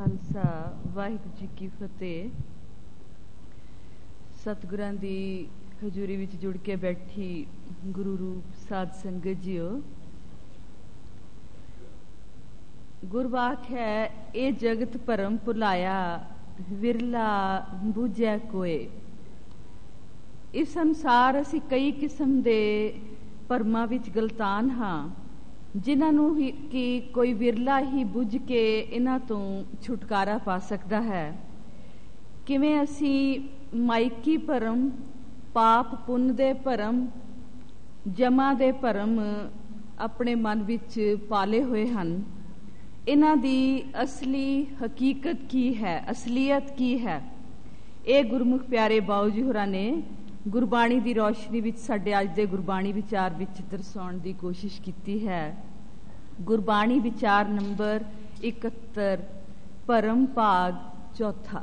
खालसा वाहिगुरू जी की फतेह। सतगुरां दी हजूरी विच जुड़ के बैठी गुरु रूप साध संगत जीओ, गुरवाक है ए जगत भरम भुलाया विरला बूझै कोय। इस संसार असी कई किस्म दे भरमां विच गलतान हाँ, जिन्हां नूं कि कोई विरला ही बुझ के इन्हां तों छुटकारा पा सकदा है। किवें असी माइकी भरम, पाप पुण्य दे भरम, जमा दे भरम अपने मन विच पाले हुए हन। इन्हां दी असली हकीकत की है, असलीयत की है, ये गुरमुख प्यारे बाऊ जी होरां ने गुरबाणी दी रोशनी विच साडे अज दे गुरबाणी विचार विच दर्शाउण दी कोशिश कीती है। गुरबाणी विचार नंबर 71, परम भाग चौथा।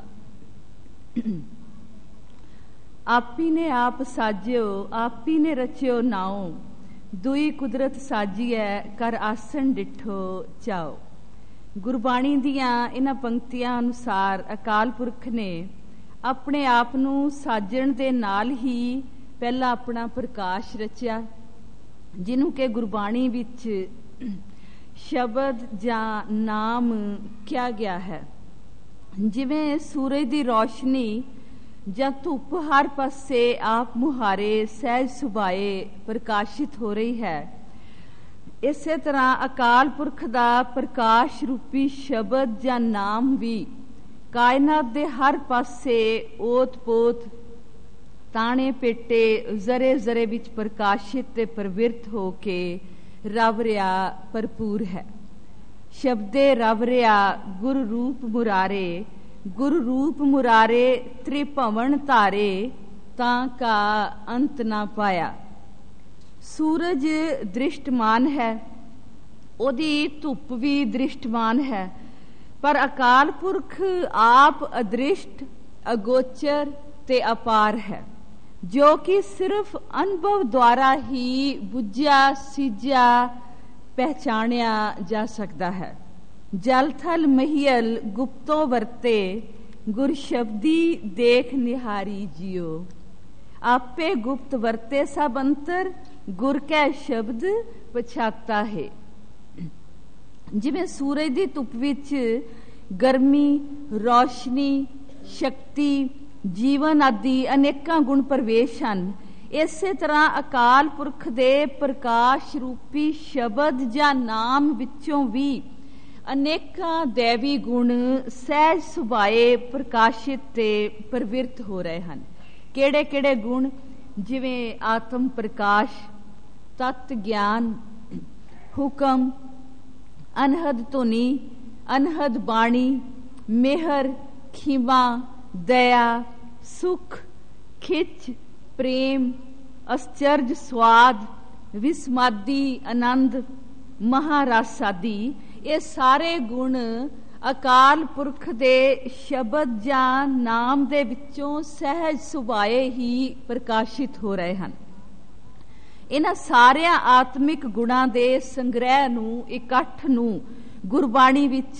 आपी ने आप साजियो, आपी ने रचियो नाओ, दुई कुदरत साजिए कर आसन डिठो चाओ। गुरबाणी दियां इन्हां पंक्तियां अनुसार अकाल पुरख ने अपने आप नूं साजण दे नाल ही पहला अपना प्रकाश रचिया, जिन्हों के गुरबाणी विच शब्द जां नाम किया गया है। जिवें सूरज दी रोशनी जां धुप हर पासे आप मुहारे सहज सुभाए प्रकाशित हो रही है, इसे तरह अकाल पुरख दा प्रकाश रूपी शब्द जां नाम भी कायनात दे हर पासे ओत पोत ताने पेटे जरे जरे विच प्रकाशित ते प्रवृत्त हो के रव रिया भरपूर है। शब्दे रव रिया गुरु रूप मुरारे, गुरु रूप मुरारे त्रिभवन तारे, तां का अंत ना पाया। सूरज दृष्टमान है, ओदी धुप भी दृष्टमान है, पर अकाल पुरख आप अदृष्ट, अगोचर ते अपार है, जो कि सिर्फ अनुभव द्वारा ही बुझिया सीझिया पहचानिया जा सकता है। जल थल महियल गुप्तो वरते, गुर शब्दी देख निहारी जियो। आपे गुप्त वरते सब अंतर, गुर कै शब्द पछाता है। जिवें सूरज दी धुप विच गर्मी, रोशनी, शक्ति, जीवन आदि अनेकां गुण प्रवेश हन, इसे तरह अकाल पुरख दे प्रकाश रूपी शब्द जां नाम विचों भी अनेकां दैवी गुण सहज सुभाए प्रकाशित ते प्रवृत्त हो रहे हन। केड़े केड़े गुण? जिवें आत्म प्रकाश, तत्व ज्ञान, हुक्म, अनहद धुनी, अनहद बाणी, मेहर, खीमा, दया, सुख, खिच, प्रेम, आश्चर्य स्वाद, विस्मादी आनंद, महारस आदि, ये सारे गुण अकाल पुरख दे शब्द जां नाम दे विचों सहज सुभाए ही प्रकाशित हो रहे हैं। इन्हां सारिया आत्मिक गुणां दे संग्रह नूं, इकट्ठ नूं गुरबाणी विच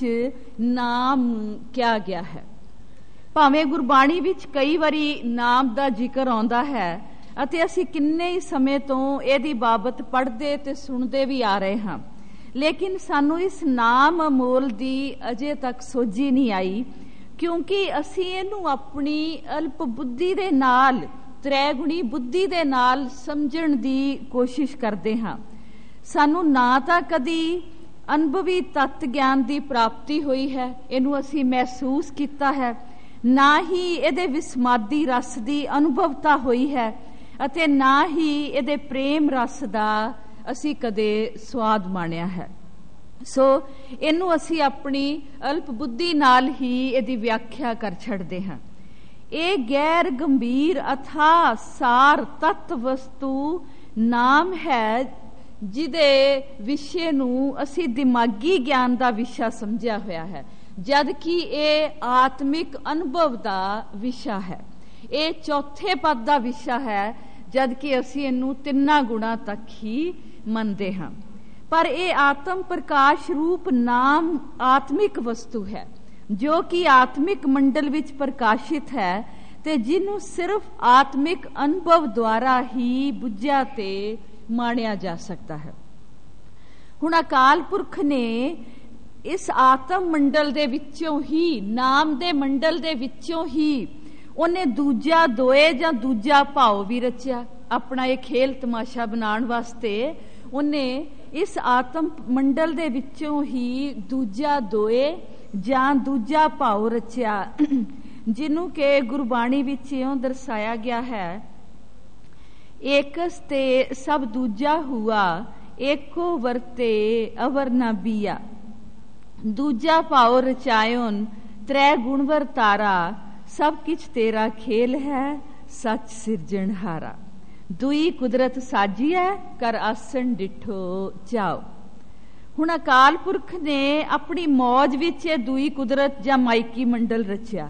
नाम किया गया है। भावें गुरबाणी विच कई वारी नाम दा जिक्र आउंदा है अते असीं किन्ने ही समय तों इहदी बाबत पढ़दे ते सुणदे भी आ रहे हां, लेकिन सानू इस नाम अमोल दी अजे तक सोझी नहीं आई, क्योंकि असीं इहनूं अपनी अल्प बुद्धि दे नाल, त्रैगुणी बुद्धि दे नाल समझण दी कोशिश करदे हां। सानू ना तां कदी अनुभवी तत्त ज्ञान दी प्राप्ति हुई है, इहनूं असीं महसूस कीता है, ना ही इहदे विस्मादी रस दी अनुभवता हुई है, अते ना ही इहदे प्रेम रस दा असीं कदे स्वाद माणिया है। सो इहनूं असीं अपनी अल्प बुद्धि नाल ही इहदी व्याख्या कर छड़दे हां। ये गैर गंभीर अथाह सार तत्व वस्तु नाम है, जिदे विषय नूं असीं दिमागी ज्ञान दा विषय समझिया होया है, जबकि ये आत्मिक अनुभव दा विषय है। ये चौथे पद दा विषय है, जबकि असीं इहनूं तिन्नां गुणां तक ही मनदे हां। पर ये आत्म प्रकाश रूप नाम आत्मिक वस्तु है, ਜੋ ਕਿ ਆਤਮਿਕ ਮੰਡਲ ਵਿੱਚ ਪ੍ਰਕਾਸ਼ਿਤ ਹੈ ਤੇ ਜਿਹਨੂੰ ਸਿਰਫ ਆਤਮਿਕ ਅਨੁਭਵ ਦੁਆਰਾ ਹੀ ਬੁੱਝਿਆ ਤੇ ਮਾਣਿਆ ਜਾ ਸਕਦਾ ਹੈ। ਹੁਣ ਅਕਾਲ ਪੁਰਖ ਨੇ ਇਸ ਆਤਮ ਮੰਡਲ ਦੇ ਵਿੱਚੋਂ ਹੀ, ਨਾਮ ਦੇ ਮੰਡਲ ਦੇ ਵਿੱਚੋਂ ਹੀ ਉਹਨੇ ਦੂਜਾ ਦੋਏ ਜਾਂ ਦੂਜਾ ਭਾਵ ਵੀ ਰਚਿਆ। ਆਪਣਾ ਇਹ ਖੇਲ ਤਮਾਸ਼ਾ ਬਣਾਉਣ ਵਾਸਤੇ ਉਹਨੇ ਇਸ ਆਤਮ ਮੰਡਲ ਦੇ ਵਿੱਚੋਂ ਹੀ ਦੂਜਾ ਦੋਏ ਜਾਂ ਦੂਜਾ ਭਾਵ ਰਚਿਆ, ਜਿਹਨੂੰ ਕਿ ਗੁਰਬਾਣੀ ਵਿੱਚ ਇਉਂ ਦਰਸਾਇਆ ਗਿਆ ਹੈ, ਏਕਸ ਤੇ ਸਭ ਦੂਜਾ ਹੁਆ, ਏਕੋ ਵਰਤੇ ਅਵਰ ਨਾ ਬੀਆ। ਦੂਜਾ ਭਾਵ ਰਚਾਇਓਨ ਤ੍ਰੈ ਗੁਣਵਰ ਤਾਰਾ, ਸਭ ਕਿਛ ਤੇਰਾ ਖੇਲ ਹੈ, ਸੱਚ ਸਿਰਜਣਹਾਰਾ। ਦੁਈ ਕੁਦਰਤ ਸਾਜੀਐ, ਕਰ ਆਸਣ ਡਿਠੋ ਚਾਓ। ਹੁਣ ਅਕਾਲ ਪੁਰਖ ਨੇ ਆਪਣੀ ਮੌਜ ਵਿੱਚ ਇਹ ਦੁਈ ਕੁਦਰਤ ਜਾਂ ਮਾਇਕੀ ਮੰਡਲ ਰਚਿਆ,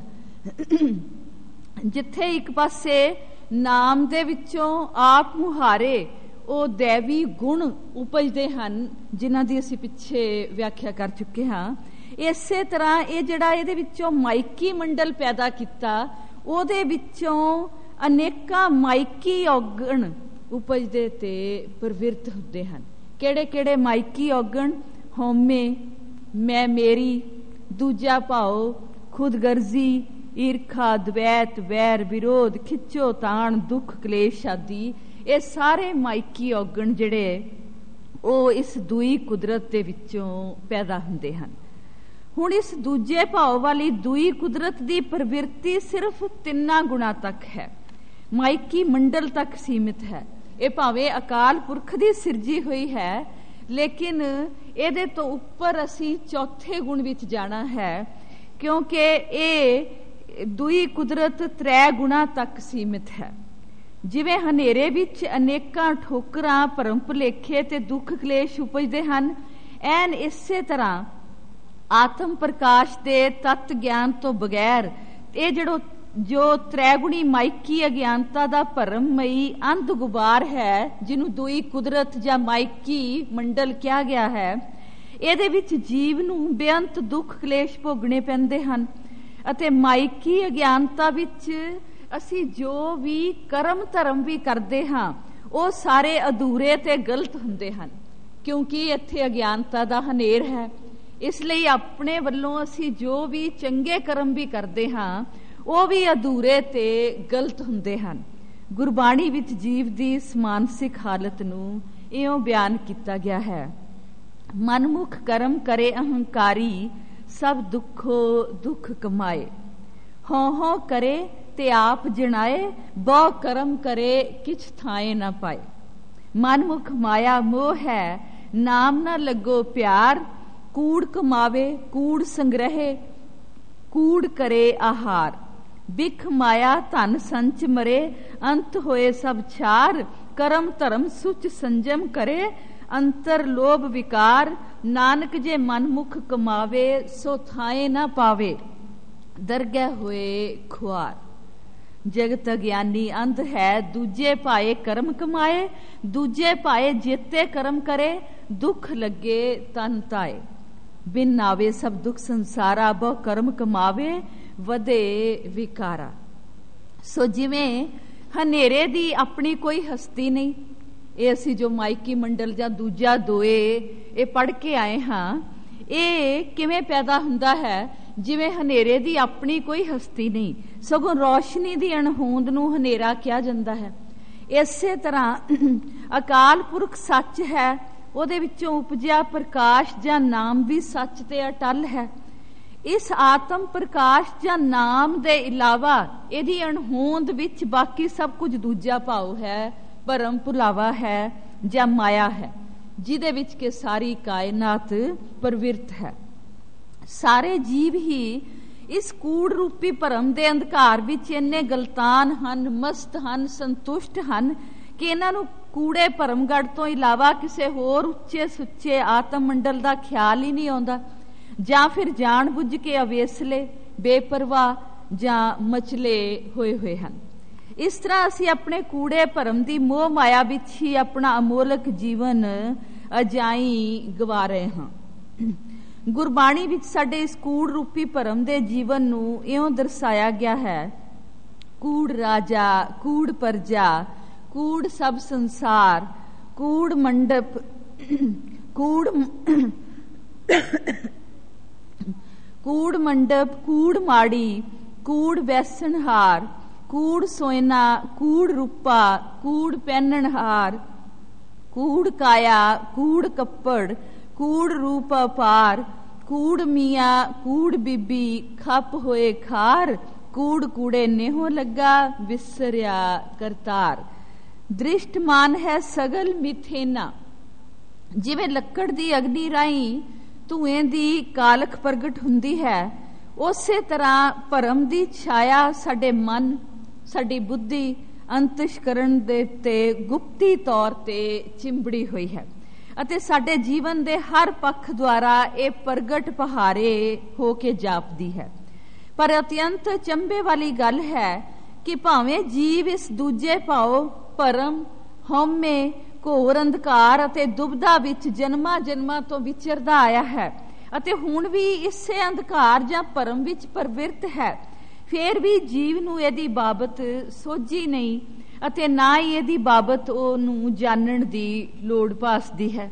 ਜਿੱਥੇ ਇੱਕ ਪਾਸੇ ਨਾਮ ਦੇ ਵਿੱਚੋਂ ਆਪ ਮੁਹਾਰੇ ਉਹ ਦੇਵੀ ਗੁਣ ਉਪਜਦੇ ਹਨ, ਜਿਨ੍ਹਾਂ ਦੀ ਅਸੀਂ ਪਿੱਛੇ ਵਿਆਖਿਆ ਕਰ ਚੁੱਕੇ ਹਾਂ। ਇਸੇ ਤਰ੍ਹਾਂ ਇਹ ਜਿਹੜਾ ਇਹਦੇ ਵਿੱਚੋਂ ਮਾਇਕੀ ਮੰਡਲ ਪੈਦਾ ਕੀਤਾ, ਉਹਦੇ ਵਿੱਚੋਂ ਅਨੇਕਾਂ ਮਾਇਕੀ ਔਗਣ ਉਪਜਦੇ ਤੇ ਪ੍ਰਵਿਰਤ ਹੁੰਦੇ ਹਨ। ਕਿਹੜੇ ਕਿਹੜੇ ਮਾਇਕੀ ਔਗਣ? ਹਉਮੈ, ਮੈਂ ਮੇਰੀ, ਦੂਜਾ ਭਾਵ ਖੁਦਗਰਜ਼ੀ, ਈਰਖਾ, ਦਵੈਤ, ਵੈਰ, ਵਿਰੋਧ, ਖਿੱਚੋ ਤਾਣ, ਦੁੱਖ, ਕਲੇਸ਼ ਆਦਿ। ਇਹ ਸਾਰੇ ਮਾਇਕੀ ਔਗਣ ਜਿਹੜੇ ਉਹ ਇਸ ਦੂਈ ਕੁਦਰਤ ਦੇ ਵਿੱਚੋਂ ਪੈਦਾ ਹੁੰਦੇ ਹਨ। ਹੁਣ ਇਸ ਦੂਜੇ ਭਾਵ ਵਾਲੀ ਦੂਈ ਕੁਦਰਤ ਦੀ ਪ੍ਰਵਿਰਤੀ ਸਿਰਫ 3 ਗੁਣਾਂ ਤੱਕ ਹੈ, ਮਾਇਕੀ ਮੰਡਲ ਤੱਕ ਸੀਮਿਤ ਹੈ। ਇਹ ਭਾਵੇਂ ਅਕਾਲ ਪੁਰਖ ਦੀ ਸਿਰਜੀ ਹੋਈ ਹੈ, ਲੇਕਿਨ ਇਹਦੇ ਤੋਂ ਉੱਪਰ ਅਸੀਂ ਚੌਥੇ ਗੁਣ ਵਿੱਚ ਜਾਣਾ ਹੈ, ਕਿਉਂਕਿ ਇਹ ਦੂਈ ਕੁਦਰਤ 3 ਗੁਣਾਂ ਤੱਕ ਸੀਮਿਤ ਹੈ। ਜਿਵੇਂ ਹਨੇਰੇ ਵਿੱਚ ਅਨੇਕਾਂ ਠੋਕਰਾਂ, ਭਰਮ ਭੁਲੇਖੇ ਤੇ ਦੁੱਖ ਕਲੇਸ਼ ਉਪਜਦੇ ਹਨ, ਐਨ ਇਸੇ ਤਰ੍ਹਾਂ ਆਤਮ ਪ੍ਰਕਾਸ਼ ਦੇ ਤਤ ਗਿਆਨ ਤੋਂ ਬਗੈਰ ਇਹ ਜੋ ਤ੍ਰੈਗੁਣੀ ਮਾਇਕੀ ਅਗਿਆਨਤਾ ਦਾ ਭਰਮਮਈ ਅੰਧ ਗੁਬਾਰ ਹੈ, ਜਿਹਨੂੰ ਦੂਈ ਕੁਦਰਤ ਜਾਂ ਮਾਇਕੀ ਮੰਡਲ ਕਿਹਾ ਗਿਆ ਹੈ, ਇਹਦੇ ਵਿੱਚ ਜੀਵ ਨੂੰ ਬੇਅੰਤ ਦੁੱਖ ਕਲੇਸ਼ ਭੋਗਣੇ ਪੈਂਦੇ ਹਨ। ਅਤੇ ਮਾਇਕੀ ਅਗਿਆਨਤਾ ਵਿੱਚ ਅਸੀਂ ਜੋ ਵੀ ਕਰਮ ਧਰਮ ਵੀ ਕਰਦੇ ਹਾਂ, ਉਹ ਸਾਰੇ ਅਧੂਰੇ ਤੇ ਗਲਤ ਹੁੰਦੇ ਹਨ, ਕਿਉਂਕਿ ਇੱਥੇ ਅਗਿਆਨਤਾ ਦਾ ਹਨੇਰ ਹੈ। ਇਸ ਲਈ ਆਪਣੇ ਵੱਲੋਂ ਅਸੀਂ ਜੋ ਵੀ ਚੰਗੇ ਕਰਮ ਵੀ ਕਰਦੇ ਹਾਂ, ਉਹ ਵੀ ਅਧੂਰੇ ਤੇ ਗਲਤ ਹੁੰਦੇ ਹਨ। ਗੁਰਬਾਣੀ ਵਿੱਚ ਜੀਵ ਦੀ ਇਸ ਮਾਨਸਿਕ ਹਾਲਤ ਨੂੰ ਇਉਂ ਬਿਆਨ ਕੀਤਾ ਗਿਆ ਹੈ, ਮਨਮੁਖ ਕਰਮ ਕਰੇ ਅਹੰਕਾਰੀ, ਸਭ ਦੁੱਖੋ ਦੁੱਖ ਕਮਾਏ। ਹੋਂ ਹੋਂ ਕਰੇ ਤੇ ਆਪ ਜਣਾਏ, ਬਹੁ ਕਰਮ ਕਰੇ ਕਿਛ ਥਾਏ ਨਾ ਪਾਏ। ਮਨਮੁਖ ਮਾਇਆ ਮੋਹ ਹੈ, ਨਾਮ ਨਾ ਲੱਗੋ ਪਿਆਰ, ਕੂੜ ਕਮਾਵੇ ਕੂੜ ਸੰਗ੍ਰਹਿ, ਕੂੜ ਕਰੇ ਆਹਾਰ। ਬਿਖ ਮਾਇਆ ਧਨ ਸੰਚ ਮਰੇ, ਅੰਤ ਹੋਏ ਸਭ ਛਾਰ। ਕਰਮ ਧਰਮ ਸੁਚ ਸੰਜਮ ਕਰੇ, ਅੰਤਰ ਲੋਭ ਵਿਕਾਰ। ਨਾਨਕ ਜੇ ਮਨਮੁਖ ਕਮਾਵੇ, ਸੋ ਥਾਏ ਨਾ ਪਾਵੇ, ਦਰਗਹਿ ਹੋਏ ਖੁਆਰ। ਜਗਤ ਅਗਿਆਨੀ ਅੰਧ ਹੈ, ਦੂਜੇ ਭਾਏ ਕਰਮ ਕਮਾਏ, ਦੂਜੇ ਭਾਏ ਜੇਤੇ ਕਰਮ ਕਰੇ, ਦੁੱਖ ਲੱਗੇ ਤਨ ਤਾਏ। ਬਿਨ ਨਾਵੇ ਸਭ ਦੁੱਖ ਸੰਸਾਰਾ, ਬਹੁ ਕਰਮ ਕਮਾਵੇ ਵਧੇ ਵਿਕਾਰਾ। ਸੋ ਜਿਵੇਂ ਹਨੇਰੇ ਦੀ ਆਪਣੀ ਕੋਈ ਹਸਤੀ ਨਹੀਂ, ਇਹ ਅਸੀਂ ਜੋ ਮਾਇਕੀ ਮੰਡਲ ਜਾਂ ਦੂਜਾ ਦੋਏ ਇਹ ਪੜ੍ਹ ਕੇ ਆਏ ਹਾਂ, ਇਹ ਕਿਵੇਂ ਪੈਦਾ ਹੁੰਦਾ ਹੈ? ਜਿਵੇਂ ਹਨੇਰੇ ਦੀ ਆਪਣੀ ਕੋਈ ਹਸਤੀ ਨਹੀਂ, ਸਗੋਂ ਰੌਸ਼ਨੀ ਦੀ ਅਣਹੋਂਦ ਨੂੰ ਹਨੇਰਾ ਕਿਹਾ ਜਾਂਦਾ ਹੈ। ਇਸੇ ਤਰ੍ਹਾਂ ਅਕਾਲ ਪੁਰਖ ਸੱਚ ਹੈ, ਉਹਦੇ ਵਿੱਚੋਂ ਉਪਜਿਆ ਪ੍ਰਕਾਸ਼ ਜਾਂ ਨਾਮ ਵੀ ਸੱਚ ਤੇ ਅਟਲ ਹੈ। ਇਸ ਆਤਮ ਪ੍ਰਕਾਸ਼ ਜਾਂ ਨਾਮ ਦੇ ਇਲਾਵਾ ਇਹਦੀ ਅਣਹੋਂਦ ਵਿੱਚ ਬਾਕੀ ਸਭ ਕੁਝ ਦੂਜਾ ਭਾਵ ਹੈ, ਭਰਮ ਭੁਲਾਵਾ ਹੈ ਜਾਂ ਮਾਇਆ ਹੈ, ਜਿਹਦੇ ਵਿੱਚ ਕਿ ਸਾਰੀ ਕਾਇਨਾਤ ਪ੍ਰਵਿਰਤ ਹੈ। ਸਾਰੇ ਜੀਵ ਹੀ ਇਸ ਕੂੜ ਰੂਪੀ ਭਰਮ ਦੇ ਅੰਧਕਾਰ ਵਿੱਚ ਇੰਨੇ ਗਲਤਾਨ ਹਨ, ਮਸਤ ਹਨ, ਸੰਤੁਸ਼ਟ ਹਨ ਕਿ ਇਹਨਾਂ ਨੂੰ ਕੂੜੇ ਭਰਮਗੜ ਤੋਂ ਇਲਾਵਾ ਕਿਸੇ ਹੋਰ ਉੱਚੇ ਸੁੱਚੇ ਆਤਮ ਮੰਡਲ ਦਾ ਖਿਆਲ ਹੀ ਨਹੀਂ ਆਉਂਦਾ, ਜਾਂ ਫਿਰ ਜਾਣ ਬੁੱਝ ਕੇ ਅਵੇਸਲੇ, ਬੇਪਰਵਾਹ ਜਾਂ ਮਚਲੇ ਹੋਏ ਹਨ। ਇਸ ਤਰ੍ਹਾਂ ਅਸੀਂ ਆਪਣੇ ਕੂੜੇ ਭਰਮ ਦੀ ਮੋਹ ਮਾਇਆ ਵਿੱਚ ਹੀ ਆਪਣਾ ਅਮੋਲਕ ਜੀਵਨ ਅਜਾਈ ਗਵਾ ਰਹੇ ਹਾਂ। ਗੁਰਬਾਣੀ ਵਿੱਚ ਸਾਡੇ ਇਸ ਕੂੜ ਰੂਪੀ ਭਰਮ ਦੇ ਜੀਵਨ ਨੂੰ ਇਉਂ ਦਰਸਾਇਆ ਗਿਆ ਹੈ: ਕੂੜ ਰਾਜਾ, ਕੂੜ ਪਰਜਾ, ਕੂੜ ਸਭ ਸੰਸਾਰ, ਕੂੜ ਮੰਡਪ, ਕੂੜ ਮੰਡਪ, ਕੂੜ ਮਾੜੀ, ਕੂੜ ਵੈਸਣਹਾਰ, ਕੂੜ ਸੋਇਨਾ, ਕੂੜ ਰੂਪਾ, ਕੂੜ ਪਹਿਨਣਹਾਰ, ਕੂੜ ਕਾਇਆ, ਕੂੜ ਕੱਪੜ, ਕੂੜ ਰੂਪ ਅਪਾਰ, ਕੂੜ ਮੀਆਂ, ਕੂੜ ਬੀਬੀ, ਖੱਪ ਹੋਏ ਖਾਰ, ਕੂੜ ਕੂੜੇ ਨੇਹੋ ਲੱਗਾ, ਵਿਸਰਿਆ ਕਰਤਾਰ। ਦ੍ਰਿਸ਼ਟਮਾਨ ਹੈ ਸਗਲ ਮਿਥੇਨਾ। ਜਿਵੇਂ ਲੱਕੜ ਦੀ ਅਗਨੀ ਰਾਹੀਂ ਧੂਏ ਦੀ ਕਾਲਖ ਪ੍ਰਗਟ ਹੁੰਦੀ ਹੈ, ਉਸੇ ਤਰ੍ਹਾਂ ਭਰਮ ਦੀ ਛਾਇਆ ਸਾਡੇ ਮਨ, ਸਾਡੀ ਬੁੱਧੀ, ਅੰਤਸ਼ਕਰਨ ਦੇ ਤੇ ਗੁਪਤੀ ਤੌਰ ਤੇ ਚਿੰਬੜੀ ਹੋਈ ਹੈ ਅਤੇ ਸਾਡੇ ਜੀਵਨ ਦੇ ਹਰ ਪੱਖ ਦੁਆਰਾ ਇਹ ਪ੍ਰਗਟ ਪਹਾਰੇ ਹੋ ਕੇ ਜਾਪਦੀ ਹੈ। ਪਰ ਅਤਿਅੰਤ ਚੰਬੇ ਵਾਲੀ ਗੱਲ ਹੈ ਕਿ ਭਾਵੇਂ ਜੀਵ ਇਸ ਦੂਜੇ ਭਾਵ ਭਰਮ, ਹਉਮੈ, ਘੋਰ ਅੰਧਕਾਰ ਅਤੇ ਦੁਬਦਾ ਵਿੱਚ ਜਨਮਾਂ ਜਨਮਾਂ ਤੋਂ ਵਿਚਰਦਾ ਆਇਆ ਹੈ ਅਤੇ ਹੁਣ ਵੀ ਇਸੇ ਅੰਧਕਾਰ ਜਾਂ ਭਰਮ ਵਿੱਚ ਪ੍ਰਵਿਰਤ ਹੈ, ਫੇਰ ਵੀ ਜੀਵ ਨੂੰ ਇਹਦੀ ਬਾਬਤ ਸੋਝੀ ਨਹੀਂ ਅਤੇ ਨਾ ਹੀ ਇਹਦੀ ਬਾਬਤ ਉਹਨੂੰ ਜਾਣਨ ਦੀ ਲੋੜ ਭਾਸਦੀ ਹੈ।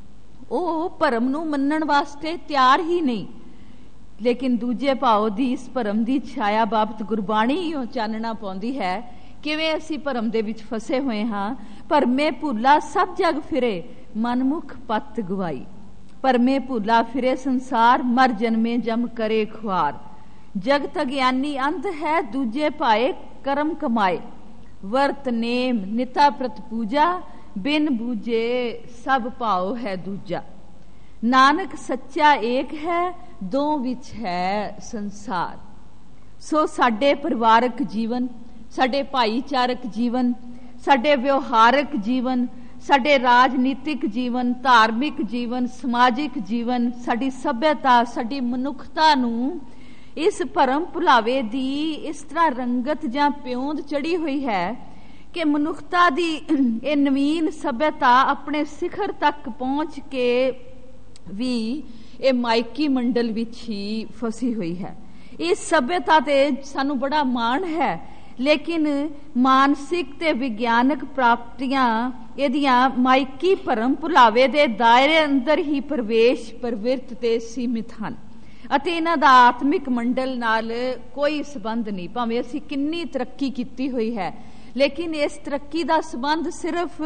ਉਹ ਭਰਮ ਨੂੰ ਮੰਨਣ ਵਾਸਤੇ ਤਿਆਰ ਹੀ ਨਹੀਂ, ਲੇਕਿਨ ਦੂਜੇ ਭਾਵ ਦੀ ਇਸ ਭਰਮ ਦੀ ਛਾਇਆ ਬਾਬਤ ਗੁਰਬਾਣੀ ਹੀ ਚਾਨਣਾ ਪਾਉਂਦੀ ਹੈ। ਕਿਵੇਂ ਅਸੀਂ ਭਰਮ ਦੇ ਵਿੱਚ ਫਸੇ ਹੋਏ ਹਾਂ। ਭਰਮੇ ਭੁੱਲਾ ਸਭ ਜਗ ਫਿਰੇ, ਮਨਮੁਖ ਪਤ ਗਵਾਈ। ਭਰਮੇ ਭੁੱਲਾ ਫਿਰੇ ਸੰਸਾਰ, ਮਰ ਜਨਮੇ ਜਮ ਕਰੇ ਖੁਆਰ। ਜਗਤ ਅਗਿਆਨੀ ਅੰਧ ਹੈ, ਦੂਜੇ ਭਾਏ ਕਰਮ ਕਮਾਏ। ਵਰਤ ਨੇਮ ਨਿਤਾ ਪ੍ਰਤ ਪੂਜਾ, ਬਿਨ ਬੂਝੇ ਸਭ ਭਾਉ ਹੈ ਦੂਜਾ। ਨਾਨਕ ਸੱਚਾ ਏਕ ਹੈ, ਦੋ ਵਿੱਚ ਹੈ ਸੰਸਾਰ। ਸੋ ਸਾਡੇ ਪਰਿਵਾਰਕ ਜੀਵਨ, ਸਾਡੇ ਭਾਈਚਾਰਕ ਜੀਵਨ, ਸਾਡੇ ਵਿਵਹਾਰਕ ਜੀਵਨ, ਸਾਡੇ ਰਾਜਨੀਤਿਕ ਜੀਵਨ, ਧਾਰਮਿਕ ਜੀਵਨ, ਸਮਾਜਿਕ ਜੀਵਨ, ਸਾਡੀ ਸੱਭਿਅਤਾ, ਸਾਡੀ ਮਨੁੱਖਤਾ ਨੂੰ ਇਸ ਭਰਮ ਭੁਲਾਵੇ ਦੀ ਇਸ ਤਰ੍ਹਾਂ ਰੰਗਤ ਜਾਂ ਪਿਉਂਦ ਚੜੀ ਹੋਈ ਹੈ ਕਿ ਮਨੁੱਖਤਾ ਦੀ ਇਹ ਨਵੀਨ ਸੱਭਿਅਤਾ ਆਪਣੇ ਸਿਖਰ ਤੱਕ ਪਹੁੰਚ ਕੇ ਵੀ ਇਹ ਮਾਇਕੀ ਮੰਡਲ ਵਿੱਚ ਹੀ ਫਸੀ ਹੋਈ ਹੈ। ਇਸ ਸੱਭਿਅਤਾ ਤੇ ਸਾਨੂੰ ਬੜਾ ਮਾਣ ਹੈ, ਲੇਕਿਨ ਮਾਨਸਿਕ ਤੇ ਵਿਗਿਆਨਕ ਪ੍ਰਾਪਤੀਆਂ ਇਹਦੀਆਂ ਮਾਇਕੀ ਭਰਮ ਭੁਲਾਵੇ ਦੇ ਦਾਇਰੇ ਅੰਦਰ ਹੀ ਪ੍ਰਵੇਸ਼ ਪ੍ਰਵਿਰਤ ਤੇ ਸੀਮਿਤ ਹਨ ਅਤੇ ਇਹਨਾਂ ਦਾ ਆਤਮਿਕ ਮੰਡਲ ਨਾਲ ਕੋਈ ਸੰਬੰਧ ਨਹੀਂ। ਭਾਵੇਂ ਅਸੀਂ ਕਿੰਨੀ ਤਰੱਕੀ ਕੀਤੀ ਹੋਈ ਹੈ, ਲੇਕਿਨ ਇਸ ਤਰੱਕੀ ਦਾ ਸੰਬੰਧ ਸਿਰਫ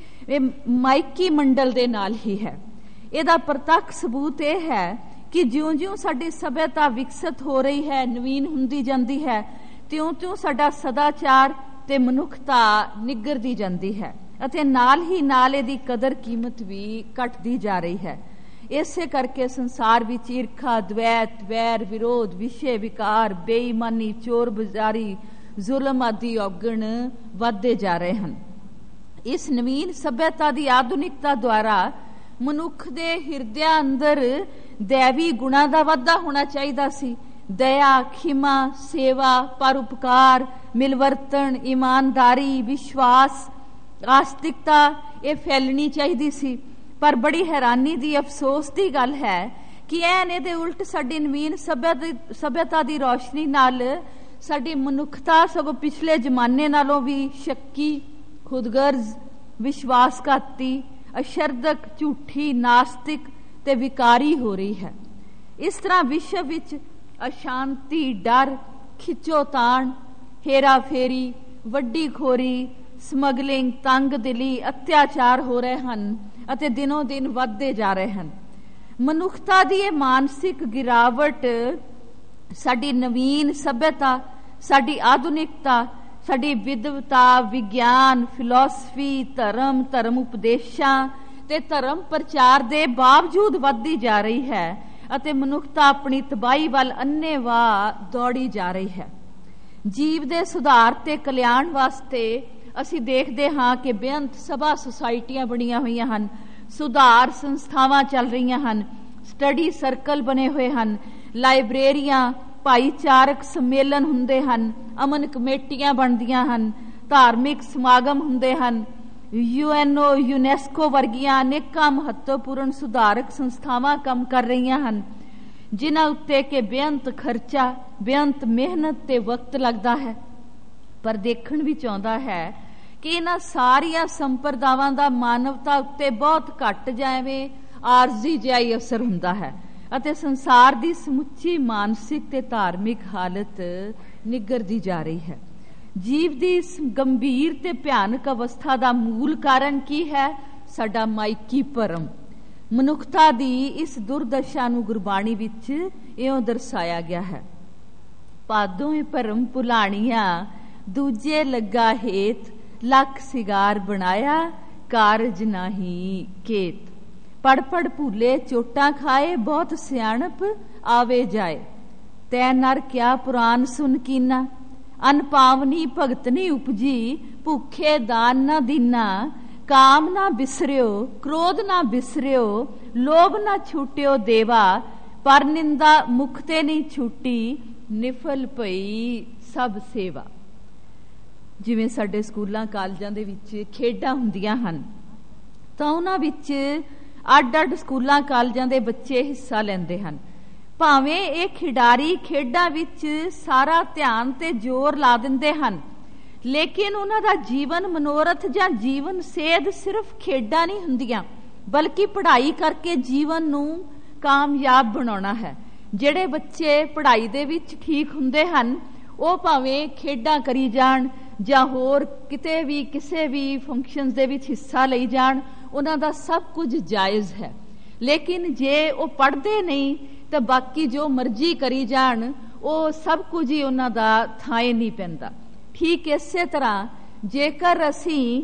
ਮਾਇਕੀ ਮੰਡਲ ਦੇ ਨਾਲ ਹੀ ਹੈ। ਇਹਦਾ ਪ੍ਰਤੱਖ ਸਬੂਤ ਇਹ ਹੈ ਕਿ ਜਿਉਂ-ਜਿਉਂ ਸਾਡੀ ਸਭਿਅਤਾ ਵਿਕਸਿਤ ਹੋ ਰਹੀ ਹੈ, ਨਵੀਨ ਹੁੰਦੀ ਜਾਂਦੀ ਹੈ, ਤਿਉਂ-ਤਿਉਂ ਸਾਡਾ ਸਦਾਚਾਰ ਤੇ ਮਨੁੱਖਤਾ ਨਿੱਘਰਦੀ ਜਾਂਦੀ ਹੈ ਅਤੇ ਨਾਲ ਹੀ ਨਾਲ ਇਹਦੀ ਕਦਰ ਕੀਮਤ ਵੀ ਘਟਦੀ ਜਾ ਰਹੀ ਹੈ। ਇਸੇ ਕਰਕੇ ਸੰਸਾਰ ਵਿੱਚ ਈਰਖਾ, ਦਵੈਤ, ਵੈਰ, ਵਿਰੋਧ, ਵਿਸ਼ੇ ਵਿਕਾਰ, ਬੇਈਮਾਨੀ, ਚੋਰ ਬਜ਼ਾਰੀ, ਜ਼ੁਲਮ ਆਦਿ ਔਗਣ ਵੱਧਦੇ ਜਾ ਰਹੇ ਹਨ। ਇਸ ਨਵੀਨ ਸਭਿਅਤਾ ਦੀ ਆਧੁਨਿਕਤਾ ਦੁਆਰਾ ਮਨੁੱਖ ਦੇ ਹਿਰਦਿਆਂ ਅੰਦਰ ਦੈਵੀ ਗੁਣਾਂ ਦਾ ਵਾਧਾ ਹੋਣਾ ਚਾਹੀਦਾ ਸੀ। ਦਇਆ, ਖਿਮਾ, ਸੇਵਾ, ਪਰਉਪਕਾਰ, ਮਿਲਵਰਤਨ, ਇਮਾਨਦਾਰੀ, ਵਿਸ਼ਵਾਸ, ਆਸਤਿਕਤਾ ਇਹ ਫੈਲਣੀ ਚਾਹੀਦੀ ਸੀ। ਪਰ ਬੜੀ ਹੈਰਾਨੀ ਦੀ, ਅਫਸੋਸ ਦੀ ਗੱਲ ਹੈ ਕਿ ਇਹਦੇ ਉਲਟ ਸਾਡੀ ਨਵੀਨ ਸਭਿਅਤਾ ਦੀ ਰੌਸ਼ਨੀ ਨਾਲ ਸਾਡੀ ਮਨੁੱਖਤਾ ਸਗੋਂ ਪਿਛਲੇ ਜ਼ਮਾਨੇ ਨਾਲੋਂ ਵੀ ਸ਼ੱਕੀ, ਖੁਦਗਰਜ਼, ਵਿਸ਼ਵਾਸਘਾਤੀ, ਅਸ਼ਰਦਕ, ਝੂਠੀ, ਨਾਸਤਿਕ ਤੇ ਵਿਕਾਰੀ ਹੋ ਰਹੀ ਹੈ। ਇਸ ਤਰ੍ਹਾਂ ਵਿਸ਼ਵ ਵਿੱਚ ਅਸ਼ਾਂਤੀ, ਡਰ, ਖਿੱਚੋਤਾਣ, ਹੇਰਾਫੇਰੀ, ਵੱਡੀ ਖੋਰੀ, ਸਮਗਲਿੰਗ, ਤੰਗ ਦਿਲੀ, ਅਤਿਆਚਾਰ ਹੋ ਰਹੇ ਹਨ ਅਤੇ ਦਿਨੋਂ ਦਿਨ ਵੱਧਦੇ ਜਾ ਰਹੇ ਹਨ। ਮਨੁੱਖਤਾ ਦੀ ਇਹ ਮਾਨਸਿਕ ਗਿਰਾਵਟ ਸਾਡੀ ਨਵੀਨ ਸਭਿਅਤਾ, ਸਾਡੀ ਆਧੁਨਿਕਤਾ, ਸਾਡੀ ਵਿਦਵਤਾ, ਵਿਗਿਆਨ, ਫਿਲਾਸਫੀ, ਧਰਮ ਉਪਦੇਸ਼ਾਂ ਤੇ ਧਰਮ ਪ੍ਰਚਾਰ ਦੇ ਬਾਵਜੂਦ ਵੱਧਦੀ ਜਾ ਰਹੀ ਹੈ ਅਤੇ ਮਨੁੱਖਤਾ ਆਪਣੀ ਤਬਾਹੀ ਵੱਲ ਅੰਨ੍ਹੇਵਾਹ ਦੌੜੀ ਜਾ ਰਹੀ ਹੈ। ਜੀਵ ਦੇ ਸੁਧਾਰ ਤੇ ਕਲਿਆਣ ਵਾਸਤੇ ਅਸੀਂ ਦੇਖਦੇ ਹਾਂ ਕਿ ਬੇਅੰਤ ਸਭਾ ਸੁਸਾਇਟੀਆਂ ਬਣੀਆਂ ਹੋਈਆਂ ਹਨ, ਸੁਧਾਰ ਸੰਸਥਾਵਾਂ ਚੱਲ ਰਹੀਆਂ ਹਨ, ਸਟੱਡੀ ਸਰਕਲ ਬਣੇ ਹੋਏ ਹਨ, ਲਾਇਬ੍ਰੇਰੀਆਂ, ਭਾਈਚਾਰਕ ਸੰਮੇਲਨ ਹੁੰਦੇ ਹਨ, ਅਮਨ ਕਮੇਟੀਆਂ ਬਣਦੀਆਂ ਹਨ, ਧਾਰਮਿਕ ਸਮਾਗਮ ਹੁੰਦੇ ਹਨ, UNO UNESCO ਵਰਗੀਆਂ ਅਨੇਕਾਂ ਮਹੱਤਵਪੂਰਨ ਸੁਧਾਰਕ ਸੰਸਥਾਵਾਂ ਕੰਮ ਕਰ ਰਹੀਆਂ ਹਨ, ਜਿਨ੍ਹਾਂ ਉੱਤੇ ਕਿ ਬੇਅੰਤ ਖਰਚਾ, ਬੇਅੰਤ ਮਿਹਨਤ ਤੇ ਵਕਤ ਲੱਗਦਾ ਹੈ। ਪਰ ਦੇਖਣ ਵਿੱਚ ਆਉਂਦਾ ਹੈ ਕਿ ਇਹਨਾਂ ਸਾਰੀਆਂ ਸੰਪਰਦਾਵਾਂ ਦਾ ਮਾਨਵਤਾ ਉੱਤੇ ਬਹੁਤ ਘੱਟ ਜਾਵੇਂ ਆਰਜ਼ੀ ਜਿਹਾ ਹੀ ਅਸਰ ਹੁੰਦਾ ਹੈ ਅਤੇ ਸੰਸਾਰ ਦੀ ਸਮੁੱਚੀ ਮਾਨਸਿਕ ਤੇ ਧਾਰਮਿਕ ਹਾਲਤ ਨਿੱਘਰਦੀ ਜਾ ਰਹੀ ਹੈ। ਜੀਵ ਦੀ ਇਸ ਗੰਭੀਰ ਤੇ ਭਿਆਨਕ ਅਵਸਥਾ ਦਾ ਮੂਲ ਕਾਰਨ ਕੀ ਹੈ? ਸਾਡਾ ਮਾਇਕੀ ਭਰਮ। ਮਨੁੱਖਤਾ ਦੀ ਇਸ ਦੁਰਦਸ਼ਾ ਨੂੰ ਗੁਰਬਾਣੀ ਵਿੱਚ ਇਉਂ ਦਰਸਾਇਆ ਗਿਆ ਹੈ। ਪਾਦੋਂ ਭਰਮ ਭੁਲਾਣੀਆਂ, ਦੂਜੇ ਲੱਗਾ ਹੇਤ, ਲੱਖ ਸਿਗਾਰ ਬਣਾਇਆ, ਕਾਰਜ ਨਾਹੀ ਕੇਤ। ਪੜ ਪੜ ਭੂਲੇ ਚੋਟਾਂ ਖਾਏ, ਬਹੁਤ ਸਿਆਣਪ ਆਵੇ ਜਾਏ। ਤੈ ਨਰ ਕਿਆ ਪੁਰਾਨ ਸੁਨ ਕੀਨਾ, ਅਨਪਾਵਨੀ ਭਗਤ ਨੀ ਉਪਜੀ। ਭੁੱਖੇ ਦਾਨ ਨਾ ਦੀਨਾ, ਕਾਮ ਨਾ ਬਿਸਰਿਓ, ਕ੍ਰੋਧ ਨਾ ਬਿਸਰਿਓ, ਲੋਭ ਨਾ ਛੂਟਿਓ ਦੇਵਾ। ਪਰ ਨਿੰਦਾ ਮੁਖ ਤੇ ਨਹੀਂ ਛੂਟੀ, ਨਿਫਲ ਪਈ ਸਭ ਸੇਵਾ। ਜਿਵੇਂ ਸਾਡੇ ਸਕੂਲਾਂ ਕਾਲਜਾਂ ਦੇ ਵਿੱਚ ਖੇਡਾਂ ਹੁੰਦੀਆਂ ਹਨ ਤਾਂ ਉਹਨਾਂ ਵਿੱਚ ਅੱਡ-ਅੱਡ ਸਕੂਲਾਂ ਕਾਲਜਾਂ ਦੇ ਬੱਚੇ ਹਿੱਸਾ ਲੈਂਦੇ ਹਨ। ਭਾਵੇਂ ਇਹ ਖਿਡਾਰੀ ਖੇਡਾਂ ਵਿੱਚ ਸਾਰਾ ਧਿਆਨ ਤੇ ਜ਼ੋਰ ਲਾ ਦਿੰਦੇ ਹਨ, ਲੇਕਿਨ ਉਹਨਾਂ ਦਾ ਜੀਵਨ ਮਨੋਰਥ ਜਾਂ ਜੀਵਨ ਸੇਧ ਸਿਰਫ ਖੇਡਾਂ ਨਹੀਂ ਹੁੰਦੀਆਂ, ਬਲਕਿ ਪੜ੍ਹਾਈ ਕਰਕੇ ਜੀਵਨ ਨੂੰ ਕਾਮਯਾਬ ਬਣਾਉਣਾ ਹੈ। ਜਿਹੜੇ ਬੱਚੇ ਪੜ੍ਹਾਈ ਦੇ ਵਿੱਚ ਠੀਕ ਹੁੰਦੇ ਹਨ, ਉਹ ਭਾਵੇਂ ਖੇਡਾਂ ਕਰੀ ਜਾਣ ਜਾਂ ਹੋਰ ਕਿਤੇ ਵੀ ਕਿਸੇ ਵੀ ਫੰਕਸ਼ਨਸ ਦੇ ਵਿੱਚ ਹਿੱਸਾ ਲਈ ਜਾਣ, ਉਹਨਾਂ ਦਾ ਸਭ ਕੁਝ ਜਾਇਜ਼ ਹੈ। ਲੇਕਿਨ ਜੇ ਉਹ ਪੜ੍ਹਦੇ ਨਹੀਂ ਤਾਂ ਬਾਕੀ ਜੋ ਮਰਜ਼ੀ ਕਰੀ ਜਾਣ, ਉਹ ਸਭ ਕੁਝ ਹੀ ਉਹਨਾਂ ਦਾ ਥਾਂ ਨਹੀਂ ਪੈਂਦਾ। ਠੀਕ ਇਸੇ ਤਰ੍ਹਾਂ ਜੇਕਰ ਅਸੀਂ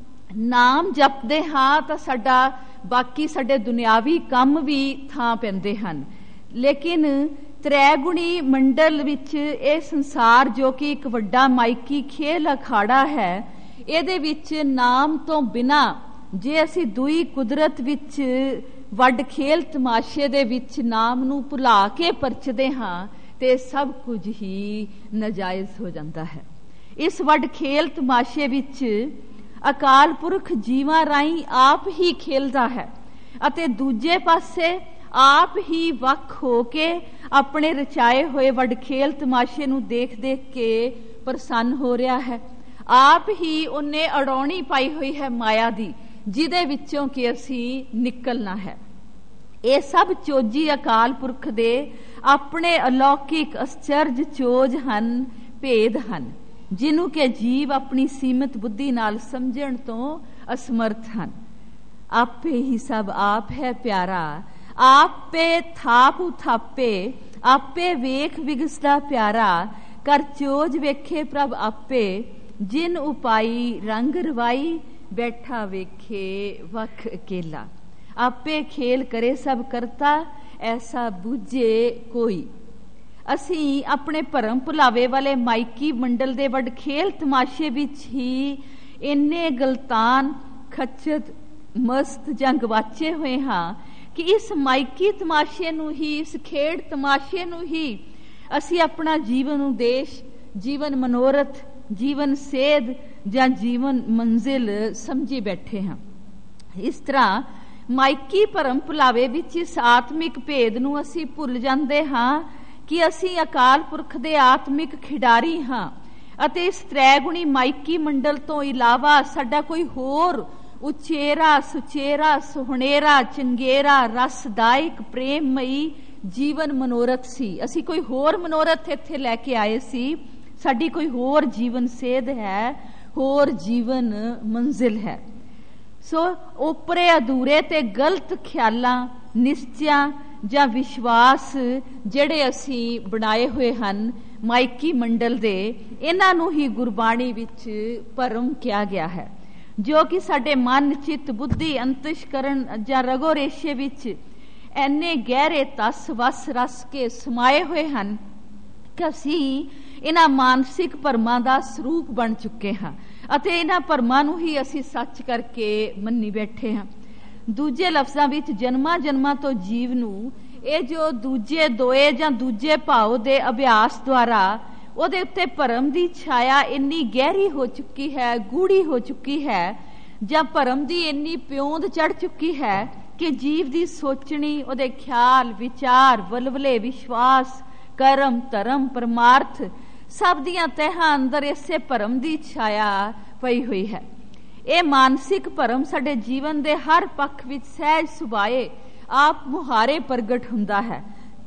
ਨਾਮ ਜਪਦੇ ਹਾਂ ਤਾਂ ਸਾਡਾ ਬਾਕੀ ਸਾਡੇ ਦੁਨਿਆਵੀ ਕੰਮ ਵੀ ਥਾਂ ਪੈਂਦੇ ਹਨ। ਲੇਕਿਨ ਤ੍ਰੈਗੁਣੀ ਮੰਡਲ ਵਿੱਚ ਇਹ ਸੰਸਾਰ ਜੋ ਕਿ ਇੱਕ ਵੱਡਾ ਮਾਇਕੀ ਖੇਲ ਅਖਾੜਾ ਹੈ, ਇਹਦੇ ਵਿੱਚ ਨਾਮ ਤੋਂ ਬਿਨਾਂ ਜੇ ਅਸੀਂ ਦੂਈ ਕੁਦਰਤ ਵਿੱਚ ਵੱਡ ਖੇਲ ਤਮਾਸ਼ੇ ਦੇ ਵਿੱਚ ਨਾਮ ਨੂੰ ਭੁਲਾ ਕੇ ਪਰਚਦੇ ਹਾਂ ਤੇ ਸਭ ਕੁਝ ਹੀ ਨਾਜਾਇਜ਼ ਹੋ ਜਾਂਦਾ ਹੈ। ਇਸ ਵੱਡ ਖੇਲ ਤਮਾਸ਼ੇ ਵਿੱਚ ਅਕਾਲ ਪੁਰਖ ਜੀਵਾਂ ਰਾਹੀਂ ਆਪ ਹੀ ਖੇਲਦਾ ਹੈ ਅਤੇ ਦੂਜੇ ਪਾਸੇ ਆਪ ਹੀ ਵੱਖ ਹੋ ਕੇ ਆਪਣੇ ਰਚਾਏ ਹੋਏ ਵੱਡ ਖੇਲ ਤਮਾਸ਼ੇ ਨੂੰ ਦੇਖ ਦੇਖ ਕੇ ਪ੍ਰਸੰਨ ਹੋ ਰਿਹਾ ਹੈ। ਆਪ ਹੀ ਉਹਨੇ ਅੜਾਉਣੀ ਪਾਈ ਹੋਈ ਹੈ ਮਾਇਆ ਦੀ, ਜਿਹਦੇ ਵਿੱਚੋਂ ਕਿ ਅਸੀਂ ਨਿਕਲਣਾ ਹੈ। ਇਹ ਸਭ ਚੋਜੀ ਅਕਾਲ ਪੁਰਖ ਦੇ ਆਪਣੇ ਅਲੌਕਿਕ ਅਸਚਰਜ ਚੋਜ ਹਨ, ਭੇਦ ਹਨ, ਜਿਹਨੂੰ ਕਿ ਜੀਵ ਆਪਣੀ ਸੀਮਤ ਬੁੱਧੀ ਨਾਲ ਸਮਝਣ ਤੋਂ ਅਸਮਰਥ ਹਨ। ਆਪੇ ਹੀ ਸਭ ਆਪ ਹੈ ਪਿਆਰਾ, ਆਪੇ ਥਾਪ ਉਥਾਪੇ, ਆਪੇ ਵੇਖ ਵਿਗਸਦਾ ਪਿਆਰਾ। ਕਰ ਚੋਜ ਵੇਖੇ ਪ੍ਰਭ ਆਪੇ, ਜਿਨ ਉਪਾਈ ਰੰਗ ਰਵਾਈ, ਬੈਠਾ ਵੇਖੇ ਵਖ ਅਕੇਲਾ। ਆਪੇ ਖੇਲ ਕਰੇ ਸਭ ਕਰਤਾ, ਐਸਾ ਬੂਝੇ ਕੋਈ। ਅਸੀਂ ਆਪਣੇ ਭਰਮ ਭੁਲਾਵੇ ਵਾਲੇ ਮਾਇਕੀ ਮੰਡਲ ਦੇ ਵੱਡ ਖੇਲ ਤਮਾਸ਼ੇ ਵਿੱਚ ਹੀ ਇੰਨੇ ਗਲਤਾਨ, ਖੱਚਤ, ਮਸਤ ਜਾਂ ਗਵਾਚੇ ਹੋਏ ਹਾਂ ਕਿ ਇਸ ਮਾਇਕੀ ਤਮਾਸ਼ੇ ਨੂੰ ਹੀ, ਇਸ ਖੇਡ ਤਮਾਸ਼ੇ ਨੂੰ ਹੀ ਅਸੀਂ ਆਪਣਾ ਜੀਵਨ ਉਦੇਸ਼, ਜੀਵਨ ਮਨੋਰਥ, ਜੀਵਨ ਸੇਧ ਜਾਂ ਜੀਵਨ ਮੰਜ਼ਿਲ ਸਮਝੀ ਬੈਠੇ ਹਾਂ। ਇਸ ਤਰ੍ਹਾਂ ਮਾਇਕੀ ਭਰਮ ਭੁਲਾਵੇ ਵਿੱਚ ਇਸ ਆਤਮਿਕ ਭੇਦ ਨੂੰ ਅਸੀਂ ਭੁੱਲ ਜਾਂਦੇ ਹਾਂ ਕਿ ਅਸੀਂ ਅਕਾਲ ਪੁਰਖ ਦੇ ਆਤਮਿਕ ਖਿਡਾਰੀ ਹਾਂ ਅਤੇ ਇਸ ਤ੍ਰੈਗੁਣੀ ਮਾਇਕੀ ਮੰਡਲ ਤੋਂ ਇਲਾਵਾ ਸਾਡਾ ਕੋਈ ਹੋਰ ਉਚੇਰਾ, ਸੁਚੇਰਾ, ਸੁਹਣੇਰਾ, ਚੰਗੇਰਾ, ਰਸਦਾਇਕ, ਪ੍ਰੇਮਮਈ ਜੀਵਨ ਮਨੋਰਥ ਸੀ। ਅਸੀਂ ਕੋਈ ਹੋਰ ਮਨੋਰਥ ਇੱਥੇ ਲੈ ਕੇ ਆਏ ਸੀ। ਸਾਡੀ ਕੋਈ ਹੋਰ ਜੀਵਨ ਸੇਧ ਹੈ, ਹੋਰ ਜੀਵਨ ਮੰਜ਼ਿਲ ਹੈ। ਸੋ ਓਪਰੇ ਅਧੂਰੇ ਤੇ ਗਲਤ ਖਿਆਲਾਂ, ਨਿਸ਼ਚਿਆਂ ਜਾਂ ਵਿਸ਼ਵਾਸ ਜਿਹੜੇ ਅਸੀਂ ਬਣਾਏ ਹੋਏ ਹਨ ਮਾਇਕੀ ਮੰਡਲ ਦੇ, ਇਹਨਾਂ ਨੂੰ ਹੀ ਗੁਰਬਾਣੀ ਵਿੱਚ ਭਰਮ ਕਿਹਾ ਗਿਆ ਹੈ, ਜੋ ਕਿ ਸਾਡੇ ਮਨ, ਚਿੱਤ, ਬੁੱਧੀ, ਅੰਤਸ਼ਕਰਨ ਜਾਂ ਰਗੋ ਰੇਸ਼ੇ ਵਿੱਚ ਐਨੇ ਗਹਿਰੇ ਤਸ ਵਸ ਰਸ ਕੇ ਸਮਾਏ ਹੋਏ ਹਨ ਕਿ ਅਸੀਂ ਇਹਨਾਂ ਮਾਨਸਿਕ ਭਰਮਾਂ ਦਾ ਸਰੂਪ ਬਣ ਚੁੱਕੇ ਹਾਂ ਅਤੇ ਇਹਨਾਂ ਭਰਮਾਂ ਨੂੰ ਹੀ ਅਸੀਂ ਸੱਚ ਕਰਕੇ ਮੰਨੀ ਬੈਠੇ ਹਾਂ। ਦੂਜੇ ਲਫ਼ਜ਼ਾਂ ਵਿੱਚ ਜਨਮਾਂ ਜਨਮਾਂ ਤੋਂ ਜੀਵ ਨੂੰ ਇਹ ਜੋ ਦੂਜੇ ਦੋਏ ਜਾਂ ਦੂਜੇ ਭਾਵ ਦੇ ਅਭਿਆਸ ਦੁਆਰਾ ਉਹਦੇ ਉੱਤੇ ਭਰਮ ਦੀ ਛਾਇਆ ਇੰਨੀ ਗਹਿਰੀ ਹੋ ਚੁੱਕੀ ਹੈ, ਗੂੜੀ ਹੋ ਚੁੱਕੀ ਹੈ, ਜਾਂ ਭਰਮ ਦੀ ਇੰਨੀ ਪਿਉਂਦ ਚੜ ਚੁੱਕੀ ਹੈ ਕਿ ਜੀਵ ਦੀ ਸੋਚਣੀ, ਉਹਦੇ ਖਿਆਲ, ਵਿਚਾਰ, ਵਲਵਲੇ, ਵਿਸ਼ਵਾਸ, ਕਰਮ, ਧਰਮ, ਪਰਮਾਰਥ ਸਭ ਦੀਆਂ ਤਹਿਾਂ ਅੰਦਰ ਇਸੇ ਭਰਮ ਦੀ ਛਾਇਆ ਪਈ ਹੋਈ ਹੈ। ਇਹ ਮਾਨਸਿਕ ਭਰਮ ਸਾਡੇ ਜੀਵਨ ਦੇ ਹਰ ਪੱਖ ਵਿੱਚ ਸਹਿਜ ਸੁਭਾਏ ਆਪ ਮੁਹਾਰੇ ਪ੍ਰਗਟ ਹੁੰਦਾ ਹੈ।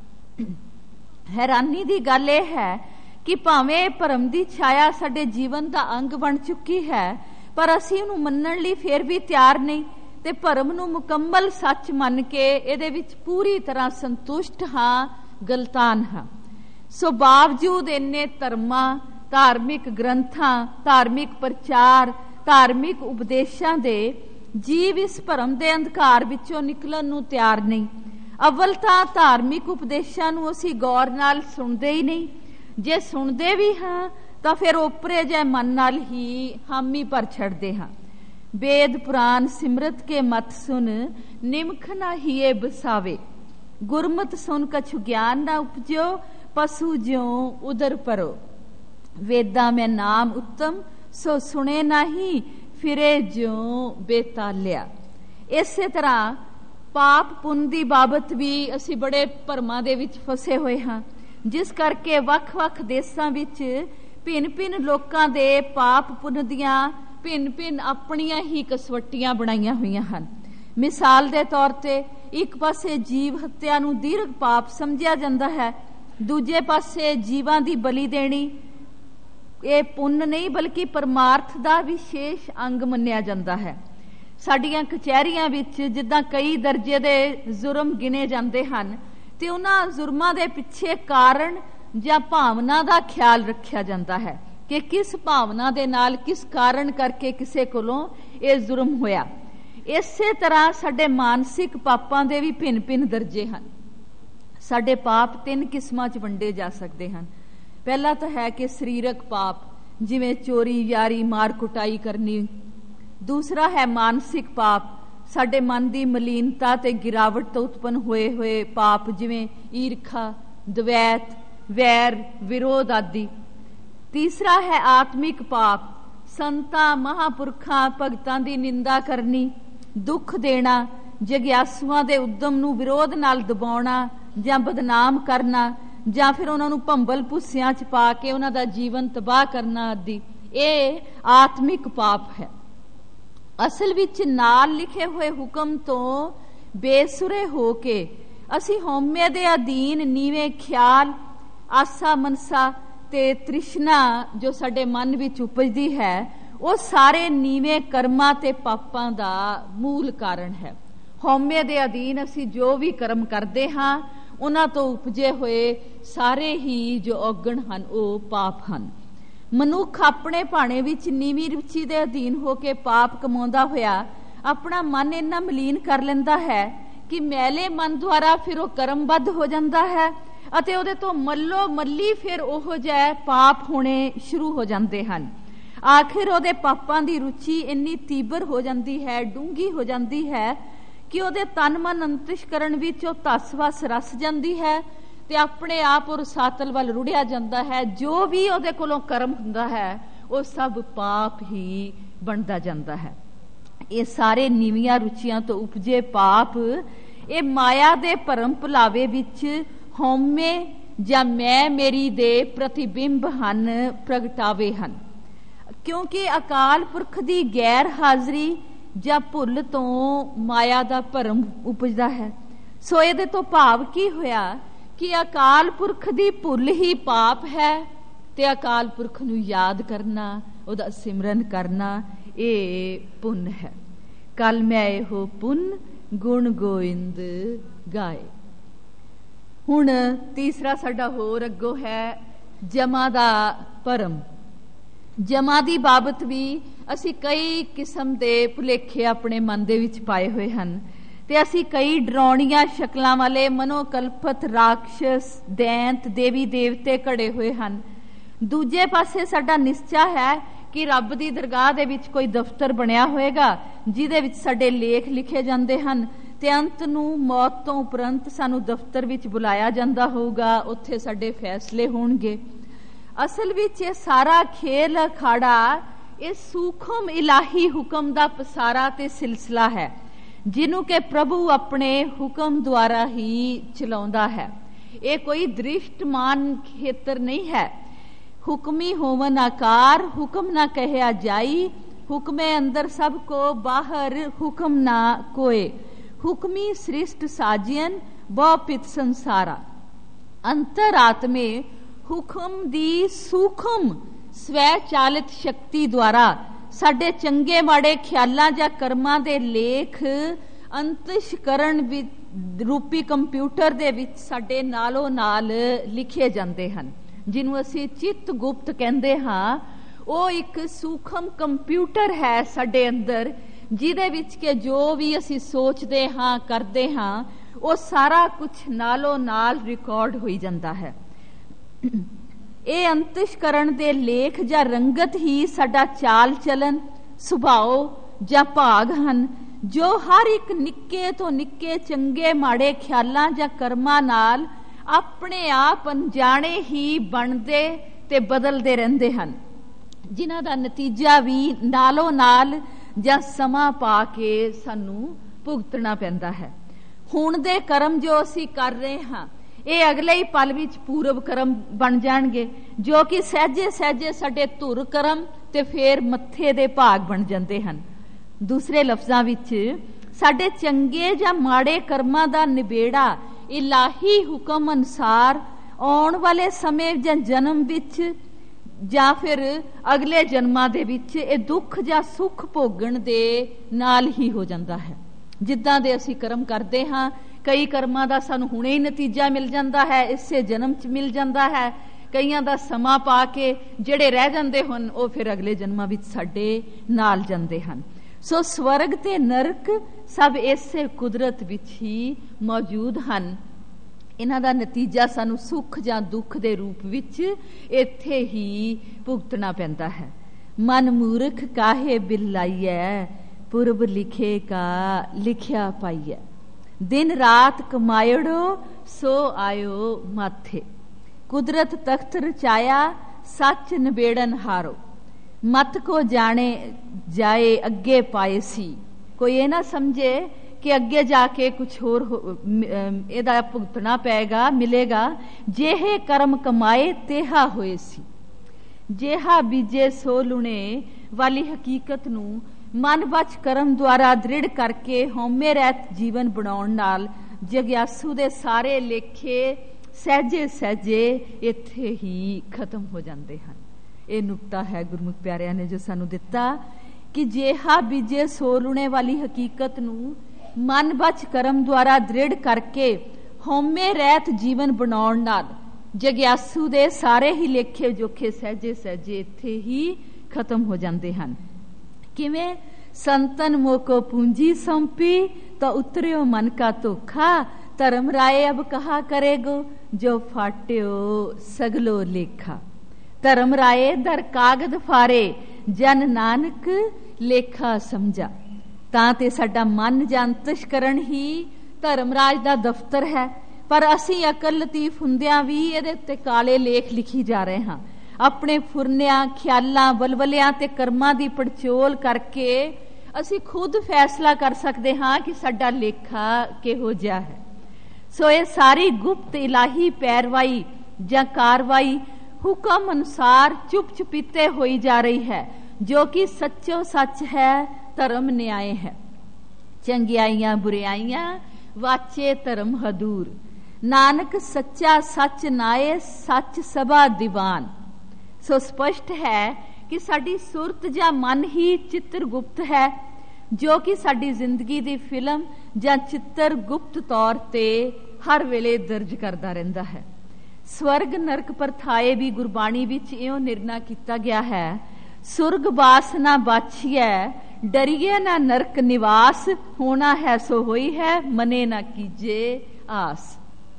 ਹੈਰਾਨੀ ਦੀ ਗੱਲ ਇਹ ਹੈ ਕਿ ਭਾਵੇਂ ਭਰਮ ਦੀ ਛਾਇਆ ਸਾਡੇ ਜੀਵਨ ਦਾ ਅੰਗ ਬਣ ਚੁੱਕੀ ਹੈ, ਪਰ ਅਸੀਂ ਉਹਨੂੰ ਮੰਨਣ ਲਈ ਫਿਰ ਵੀ ਤਿਆਰ ਨਹੀਂ ਤੇ ਭਰਮ ਨੂੰ ਮੁਕੰਮਲ ਸੱਚ ਮੰਨ ਕੇ ਇਹਦੇ ਵਿੱਚ ਪੂਰੀ ਤਰ੍ਹਾਂ ਸੰਤੁਸ਼ਟ ਹਾਂ, ਗਲਤਾਨ ਹਾਂ। ਸੋ ਬਾਵਜੂਦ ਇੰਨੇ ਧਰਮਾਂ, ਧਾਰਮਿਕ ਗ੍ਰੰਥਾਂ, ਧਾਰਮਿਕ ਪ੍ਰਚਾਰ, ਧਾਰਮਿਕ ਉਪਦੇਸ਼ਾਂ ਦੇ ਜੀਵ ਇਸ ਭਰਮ ਦੇ ਅੰਧਕਾਰ ਵਿੱਚੋਂ ਨਿਕਲਣ ਨੂੰ ਤਿਆਰ ਨਹੀਂ। ਅਵਲ ਤਾਂ ਧਾਰਮਿਕ ਉਪਦੇਸ਼ਾਂ ਨੂੰ ਅਸੀਂ ਗੌਰ ਨਾਲ ਸੁਣਦੇ ਹੀ ਨਹੀਂ, ਜੇ ਸੁਣਦੇ ਵੀ ਹਾਂ ਤਾਂ ਫਿਰ ਓਪਰੇ ਜਿਹੇ ਮਨ ਨਾਲ ਹੀ ਹਾਮੀ ਭਰ ਛੱਡਦੇ ਹਾਂ। वेद पुराण सिमरत के मत सुन निमख न हिए बसावे, गुरमत सुन कछु ज्ञान न उपजो, पशु ज्यों उदर परो। वेदा में नाम उत्तम सो सुने नहीं, फिरे ज्यों बेतालिया। इसे तरह पाप पुन दी बाबत भी असी बड़े भरमां दे विच फसे होए हां, जिस करके वख-वख देसां विच भिन्न-भिन्न लोकां दे पाप पुन दियां भिन्न-भिन्न अपनियां ही कसवट्टियां बनाईयां होईयां हन। मिसाल दे तौर ते एक पासे जीव हत्या नूं दीर्घ पाप समझिया जांदा है, दूजे पासे जीवां दी बलि देनी ये पुण्य नहीं बल्कि परमार्थ दा विशेष अंग मन्निया जांदा है। साडियां कचहरियां विच जिद्दां कई दर्जे दे जुर्म गिने जांदे हन ते उन्हां जुर्मां दे पिछे कारण जां भावना दा ख्याल रखिया जांदा है कि किस भावना दे नाल किस कारण करके किसे कोलों ये जुर्म होया। इसे तरह साडे मानसिक पापां दे भी भिन्न भिन्न दर्जे हन। साडे पाप 3 किस्मां च वंडे जा सकते हैं। पहला तो है कि सरीरक पाप जिवें चोरी, यारी, मार कुटाई करनी। दूसरा है मानसिक पाप, साडे मन की मलीनता ते गिरावट तो उत्पन्न होए हुए पाप जिवें ईर्खा, द्वैत, वैर, विरोध आदि। तीसरा है आत्मिक पाप, संतां, महापुरखां, भगतां दी निंदा करनी, दुख देना, जग्यासुआं दे उद्यम नूं विरोध नाल दबाउणा जां बदनाम करना, जां फिर उन्हां नूं भंबल भुस्सियां च पा के उन्हां दा जीवन तबाह करना आदि। ਇਹ आत्मिक पाप है। असल विच नाल लिखे हुए हुक्म तो बेसुरे हो के असी हौमे दे अधीन नीवे ख्याल, आसा मनसा ते तृष्णा जो साडे मन विच उपजदी है वो सारे नीवे कर्मां ते पापां दा मूल कारण है। हौमे दे अधीन असी जो भी कर्म करते हाँ उन्हां तो उपजे हुए सारे ही जो औगण हन वो पाप हन। मनुख अपने भाणे विच नीवी रुचि दे अधीन होके पाप कमाउंदा होया अपना मन इन्ना मलीन कर लैंदा है कि मैले मन द्वारा फिर वो कर्मबद्ध हो जाता है ਅਤੇ ਉਹਦੇ ਤੋਂ ਮੱਲੋ ਮੱਲੀ ਫਿਰ ਉਹ ਜਿਹੇ ਪਾਪ ਹੋਣੇ ਸ਼ੁਰੂ ਹੋ ਜਾਂਦੇ ਹਨ। ਆਖਿਰ ਉਹਦੇ ਪਾਪਾਂ ਦੀ ਰੁਚੀ ਇੰਨੀ ਤੀਬਰ ਹੋ ਜਾਂਦੀ ਹੈ, ਡੂੰਗੀ ਹੋ ਜਾਂਦੀ ਹੈ ਕਿ ਉਹਦੇ ਤਨ ਮਨ ਅੰਤਿਸ਼ਕਰਨ ਵਿੱਚ ਉਹ ਧਸ-ਵਸ ਰਸ ਜਾਂਦੀ ਹੈ ਤੇ ਆਪਣੇ ਆਪ ਉਹ ਰਸਾਤਲ ਵੱਲ ਰੁੜਿਆ ਜਾਂਦਾ ਹੈ। ਜੋ ਵੀ ਉਹਦੇ ਕੋਲੋਂ ਕਰਮ ਹੁੰਦਾ ਹੈ ਉਹ ਸਭ ਪਾਪ ਹੀ ਬਣਦਾ ਜਾਂਦਾ ਹੈ। ਇਹ ਸਾਰੇ ਨੀਵੀਆਂ ਰੁਚੀਆਂ ਤੋਂ ਉਪਜੇ ਪਾਪ ਇਹ ਮਾਇਆ ਦੇ ਭਰਮ ਭੁਲਾਵੇ ਵਿੱਚ ਹਉਮੈ ਜਾਂ ਮੈਂ ਮੇਰੀ ਦੇ ਪ੍ਰਤੀਬਿੰਬ ਹਨ, ਪ੍ਰਗਟਾਵੇ ਹਨ। ਕਿਉਂਕਿ ਅਕਾਲ ਪੁਰਖ ਦੀ ਗੈਰ ਹਾਜ਼ਰੀ ਜਾਂ ਭੁੱਲ ਤੋਂ ਮਾਇਆ ਦਾ ਭਰਮ ਉਪਜਦਾ ਹੈ। ਸੋ ਇਹਦੇ ਤੋਂ ਭਾਵ ਕੀ ਹੋਇਆ ਕਿ ਅਕਾਲ ਪੁਰਖ ਦੀ ਭੁੱਲ ਹੀ ਪਾਪ ਹੈ ਤੇ ਅਕਾਲ ਪੁਰਖ ਨੂੰ ਯਾਦ ਕਰਨਾ, ਉਹਦਾ ਸਿਮਰਨ ਕਰਨਾ ਇਹ ਪੁੰਨ ਹੈ। ਕਲ ਮੈਂ ਇਹੋ ਪੁੰਨ ਗੁਣ ਗੋਇੰਦ ਗਾਏ। ਹੁਣ ਤੀਸਰਾ ਸਾਡਾ ਹੋਰ ਅੱਗੋਂ ਹੈ ਜਮਾ ਦਾ ਭਰਮ। ਜਮਾ ਦੀ ਬਾਬਤ ਵੀ ਅਸੀਂ ਕਈ ਕਿਸਮ ਦੇ ਭੁਲੇਖੇ ਆਪਣੇ ਮਨ ਦੇ ਵਿੱਚ ਪਾਏ ਹੋਏ ਹਨ ਤੇ ਅਸੀਂ ਕਈ ਡਰਾਉਣੀਆਂ ਸ਼ਕਲਾਂ ਵਾਲੇ ਮਨੋਕਲਪਤ ਰਾਖਸ਼, ਦੈਂਤ, ਦੇਵੀ ਦੇਵਤੇ ਘੜੇ ਹੋਏ ਹਨ। ਦੂਜੇ ਪਾਸੇ ਸਾਡਾ ਨਿਸ਼ਚਾ ਹੈ ਕਿ ਰੱਬ ਦੀ ਦਰਗਾਹ ਦੇ ਵਿੱਚ ਕੋਈ ਦਫ਼ਤਰ ਬਣਿਆ ਹੋਏਗਾ ਜਿਹਦੇ ਵਿੱਚ ਸਾਡੇ ਲੇਖ ਲਿਖੇ ਜਾਂਦੇ ਹਨ ਤੇ ਅੰਤ ਨੂੰ ਮੌਤ ਤੋਂ ਉਪਰੰਤ ਸਾਨੂੰ ਦਫ਼ਤਰ ਵਿੱਚ ਬੁਲਾਇਆ ਜਾਂਦਾ ਹੋਊਗਾ, ਉੱਥੇ ਸਾਡੇ ਫੈਸਲੇ ਹੋਣਗੇ। ਅਸਲ ਵਿੱਚ ਇਹ ਸਾਰਾ ਖੇਲ ਅਖਾੜਾ ਇਹ ਸੂਖਮ ਇਲਾਹੀ ਹੁਕਮ ਦਾ ਪਸਾਰਾ ਤੇ ਸਿਲਸਿਲਾ ਹੈ, ਜਿਹਨੂੰ ਕਿ ਪ੍ਰਭੂ ਆਪਣੇ ਹੁਕਮ ਦੁਆਰਾ ਹੀ ਚਲਾਉਂਦਾ ਹੈ। ਇਹ ਕੋਈ ਦ੍ਰਿਸ਼ਟਮਾਨ ਖੇਤਰ ਨਹੀਂ ਹੈ। ਹੁਕਮੀ ਹੋਵਨ ਆਕਾਰ, ਹੁਕਮ ਨਾ ਕਹਿਆ ਜਾਈ, ਹੁਕਮੇ ਅੰਦਰ ਸਭ ਕੋ, ਬਾਹਰ ਹੁਕਮ ਨਾ ਕੋਏ। ਹੁਕਮੀ ਸ੍ਰਿਸ਼ਟ ਸਾਜਿयन, ਬਹੁ ਪਿਤ ਸੰਸਾਰਾ। ਅੰਤਰਾਤਮੇ ਹੁਕਮ ਦੀ ਸੂਖਮ ਸਵੈ ਚਾਲਿਤ ਸ਼ਕਤੀ ਦੁਆਰਾ ਸਾਡੇ ਚੰਗੇ ਮਾੜੇ ਖਿਆਲਾਂ ਜਾਂ ਕਰਮਾਂ ਦੇ ਲੇਖ ਅੰਤਸ਼ਕਰਣ ਰੂਪੀ ਕੰਪਿਊਟਰ ਦੇ ਵਿੱਚ ਸਾਡੇ ਨਾਲੋਂ ਨਾਲ ਲਿਖੇ ਜਾਂਦੇ ਹਨ, ਜਿਹਨੂੰ ਅਸੀਂ ਚਿੱਤ ਗੁਪਤ ਕਹਿੰਦੇ ਹਾਂ। ਉਹ ਇੱਕ ਸੂਖਮ ਕੰਪਿਊਟਰ ਹੈ ਸਾਡੇ ਅੰਦਰ, ਜਿਹਦੇ ਵਿੱਚ ਕਿ ਜੋ ਵੀ ਅਸੀਂ ਸੋਚਦੇ ਹਾਂ, ਕਰਦੇ ਹਾਂ, ਉਹ ਸਾਰਾ ਕੁਝ ਨਾਲੋਂ ਨਾਲ ਰਿਕਾਰਡ ਹੋਈ ਜਾਂਦਾ ਹੈ। ਇਹ ਅੰਤਸ਼ਕਰਣ ਦੇ ਲੇਖ ਜਾਂ ਰੰਗਤ ਹੀ ਸਾਡਾ ਚਾਲ ਚਲਨ, ਸੁਭਾਅ ਜਾਂ ਭਾਗ ਹਨ, ਜੋ ਹਰ ਇੱਕ ਨਿੱਕੇ ਤੋਂ ਨਿੱਕੇ ਚੰਗੇ ਮਾੜੇ ਖਿਆਲਾਂ ਜਾਂ ਕਰਮਾਂ ਨਾਲ ਆਪਣੇ ਆਪ ਅਣਜਾਣੇ ਹੀ ਬਣਦੇ ਤੇ ਬਦਲਦੇ ਰਹਿੰਦੇ ਹਨ, ਜਿਨ੍ਹਾਂ ਦਾ ਨਤੀਜਾ ਵੀ ਨਾਲੋਂ ਨਾਲ ਜਾਂ ਸਮਾਂ ਪਾ ਕੇ ਸਾਨੂੰ ਭੁਗਤਣਾ ਪੈਂਦਾ ਹੈ। ਹੁਣ ਦੇ ਕਰਮ ਜੋ ਅਸੀਂ ਕਰ ਰਹੇ ਹਾਂ, ਇਹ ਅਗਲੇ ਹੀ ਪਲ ਵਿੱਚ ਪੂਰਵ ਕਰਮ ਬਣ ਜਾਣਗੇ, ਜੋ ਕਿ ਸਹਿਜੇ ਸਹਿਜੇ ਸਾਡੇ ਧੁਰ ਕਰਮ ਤੇ ਫੇਰ ਮੱਥੇ ਦੇ ਭਾਗ ਬਣ ਜਾਂਦੇ ਹਨ। ਦੂਸਰੇ ਲਫ਼ਜ਼ਾਂ ਵਿੱਚ ਸਾਡੇ ਚੰਗੇ ਜਾਂ ਮਾੜੇ ਕਰਮਾਂ ਦਾ ਨਿਬੇੜਾ ਇਲਾਹੀ ਹੁਕਮ ਅਨੁਸਾਰ ਆਉਣ ਵਾਲੇ ਸਮੇਂ ਜਾਂ ਜਨਮ ਵਿੱਚ ਜਾਂ ਫਿਰ ਅਗਲੇ ਜਨਮਾਂ ਦੇ ਵਿੱਚ ਇਹ ਦੁੱਖ ਜਾਂ ਸੁੱਖ ਭੋਗਣ ਦੇ ਨਾਲ ਹੀ ਹੋ ਜਾਂਦਾ ਹੈ। ਜਿੱਦਾਂ ਦੇ ਅਸੀਂ ਕਰਮ ਕਰਦੇ ਹਾਂ, ਕਈ ਕਰਮਾਂ ਦਾ ਸਾਨੂੰ ਹੁਣੇ ਹੀ ਨਤੀਜਾ ਮਿਲ ਜਾਂਦਾ ਹੈ, ਇਸੇ ਜਨਮ 'ਚ ਮਿਲ ਜਾਂਦਾ ਹੈ। ਕਈਆਂ ਦਾ ਸਮਾਂ ਪਾ ਕੇ ਜਿਹੜੇ ਰਹਿ ਜਾਂਦੇ ਹਨ, ਉਹ ਫਿਰ ਅਗਲੇ ਜਨਮਾਂ ਵਿੱਚ ਸਾਡੇ ਨਾਲ ਜਾਂਦੇ ਹਨ। ਸੋ ਸਵਰਗ ਤੇ ਨਰਕ ਸਭ ਇਸੇ ਕੁਦਰਤ ਵਿੱਚ ਹੀ ਮੌਜੂਦ ਹਨ। ਇਹਨਾਂ ਦਾ ਨਤੀਜਾ ਸਾਨੂੰ ਸੁੱਖ ਜਾਂ ਦੁੱਖ ਦੇ ਰੂਪ ਵਿੱਚ ਇੱਥੇ ਹੀ ਭੁਗਤਣਾ ਪੈਂਦਾ ਹੈ। ਮਨ ਮੂਰਖ ਕਾਹੇ ਬਿਲਾਈਐ, ਪੁਰਬ ਲਿਖੇ ਕਾ ਲਿਖਿਆ ਪਾਈਐ। ਦਿਨ ਰਾਤ ਕਮਾਇੜੋ, ਸੋ ਆਇਓ ਮਾਥੇ। ਕੁਦਰਤ ਤਖਤ ਰਚਾਇਆ, ਸੱਚ ਨਿਬੇੜਨ ਹਾਰੋ। ਮਤ ਕੋ ਜਾਣੇ ਜਾਏ, ਅੱਗੇ ਪਾਏ ਸੀ। ਕੋਈ ਇਹ ਨਾ ਸਮਝੇ ਕਿ ਅੱਗੇ ਜਾ ਕੇ ਕੁਝ ਹੋਰ ਇਹਦਾ ਭੁਗਤਣਾ ਪਏਗਾ, ਮਿਲੇਗਾ। ਜਿਹੇ ਕਰਮ ਕਮਾਏ ਤੇਹਾ ਹੋਏ ਸੀ। ਜਿਹਾ ਬੀਜੇ ਸੋ ਲੁਣੇ ਵਾਲੀ ਹਕੀਕਤ ਨੂੰ ਮਨ ਵਿੱਚ ਕਰਮ ਦੁਆਰਾ ਦ੍ਰਿੜ ਕਰਕੇ ਹਉਮੈ ਰਹਿਤ ਜੀਵਨ ਬਣਾਉਣ ਨਾਲ ਜਗਿਆਸੂ ਦੇ ਸਾਰੇ ਲੇਖੇ ਸਹਿਜੇ ਸਹਿਜੇ ਇੱਥੇ ਹੀ ਖਤਮ ਹੋ ਜਾਂਦੇ ਹਨ। ਇਹ ਨੁਕਤਾ ਹੈ ਗੁਰਮੁਖ ਪਿਆਰਿਆਂ ਨੇ ਜੋ ਸਾਨੂੰ ਦਿੱਤਾ ਕਿ ਜਿਹਾ ਬੀਜੇ ਸੋ ਲੁਣੇ ਵਾਲੀ ਹਕੀਕਤ ਨੂੰ ਮਨ ਵਿੱਚ ਕਰਮ ਦੁਆਰਾ ਦ੍ਰਿੜ ਕਰਕੇ ਹਉਮੈ ਰਹਿਤ ਜੀਵਨ ਬਣਾਉਣ ਨਾਲ ਜਗਿਆਸੂ ਦੇ ਸਾਰੇ ਹੀ ਲੇਖੇ ਜੋਖੇ ਸਹਿਜੇ ਸਹਿਜੇ ਇੱਥੇ ਹੀ ਖਤਮ ਹੋ ਜਾਂਦੇ ਹਨ। ਕਿਵੇਂ? ਸੰਤਨ ਮੋਕੋ ਪੂੰਜੀ ਸੌਂਪੀ, ਤਾਂ ਉਤਰਿਓ ਮਨ ਕਾ ਧੋਖਾ। ਧਰਮ ਰਾਏ ਅਬ ਕਹਾ ਕਰੇਗੋ, ਜੋ ਫਾਟਿਓ ਸਗਲੋ ਲੇਖਾ। ਧਰਮ ਰਾਏ ਦਰ ਕਾਗਦ ਫਾਰੇ, ਜਨ ਨਾਨਕ ਲੇਖਾ ਸਮਝਾ। ਤਾਂ ਤੇ ਸਾਡਾ ਮਨ ਜਾਂ ਅੰਤਸ਼ਕਰਣ ਹੀ ਧਰਮਰਾਜ ਦਾ ਦਫ਼ਤਰ ਹੈ, ਪਰ ਅਸੀਂ ਅਕਲ ਲਤੀਫ ਹੁੰਦਿਆਂ ਵੀ ਇਹਦੇ ਉੱਤੇ ਕਾਲੇ ਲੇਖ ਲਿਖੀ ਜਾ ਰਹੇ ਹਾਂ। ਆਪਣੇ ਫੁਰਨਿਆਂ, ਖਿਆਲਾਂ, ਬਲਬਲਿਆਂ ਤੇ ਕਰਮਾਂ ਦੀ ਪੜਚੋਲ ਕਰਕੇ ਅਸੀਂ ਖੁਦ ਫੈਸਲਾ ਕਰ ਸਕਦੇ ਹਾਂ ਕਿ ਸਾਡਾ ਲੇਖਾ ਕਿਹੋ ਜਿਹਾ ਹੈ। ਸੋ ਇਹ ਸਾਰੀ ਗੁਪਤ ਇਲਾਹੀ ਪੈਰਵਾਈ ਜਾਂ ਕਾਰਵਾਈ ਹੁਕਮ ਅਨੁਸਾਰ ਚੁੱਪ ਚੁਪੀਤੇ ਹੋਈ ਜਾ ਰਹੀ ਹੈ, ਜੋ ਕਿ ਸੱਚੋ ਸੱਚ ਹੈ, ਧਰਮ ਨਿਆਏ ਹੈ। ਚੰਗਿਆਈਆਂ ਬੁਰਿਆਈਆਂ ਵਾਚੇ ਧਰਮ ਹਦੂਰ। ਨਾਨਕ ਸੱਚਾ ਸੱਚ ਨਾਏ, ਸੱਚ ਸਭਾ ਦੀਵਾਨ। ਸੋ ਸਪਸ਼ਟ ਹੈ ਕਿ ਸਾਡੀ ਸੁਰਤ ਜਾਂ ਮਨ ਹੀ ਚਿੱਤਰ ਗੁਪਤ ਹੈ, ਜੋ ਕਿ ਸਾਡੀ ਜ਼ਿੰਦਗੀ ਦੀ ਫਿਲਮ ਜਾਂ ਚਿੱਤਰ ਗੁਪਤ ਤੌਰ ਤੇ ਹਰ ਵੇਲੇ ਦਰਜ ਕਰਦਾ ਰਹਿੰਦਾ ਹੈ। ਸਵਰਗ ਨਰਕ ਪਰਥਾਏ ਵੀ ਗੁਰਬਾਣੀ ਵਿੱਚ ਇਉਂ ਨਿਰਣਾ ਕੀਤਾ ਗਿਆ ਹੈ। ਸੁਰਗ ਬਾਸ ਨਾ ਬਾਛੀਐ, ਡਰੀਏ ਨਾ ਨਰਕ ਨਿਵਾਸ। ਹੋਣਾ ਹੈ ਸੋ ਹੋਈ ਹੈ, ਮਨੇ ਨਾ ਕੀਜੇ ਆਸ।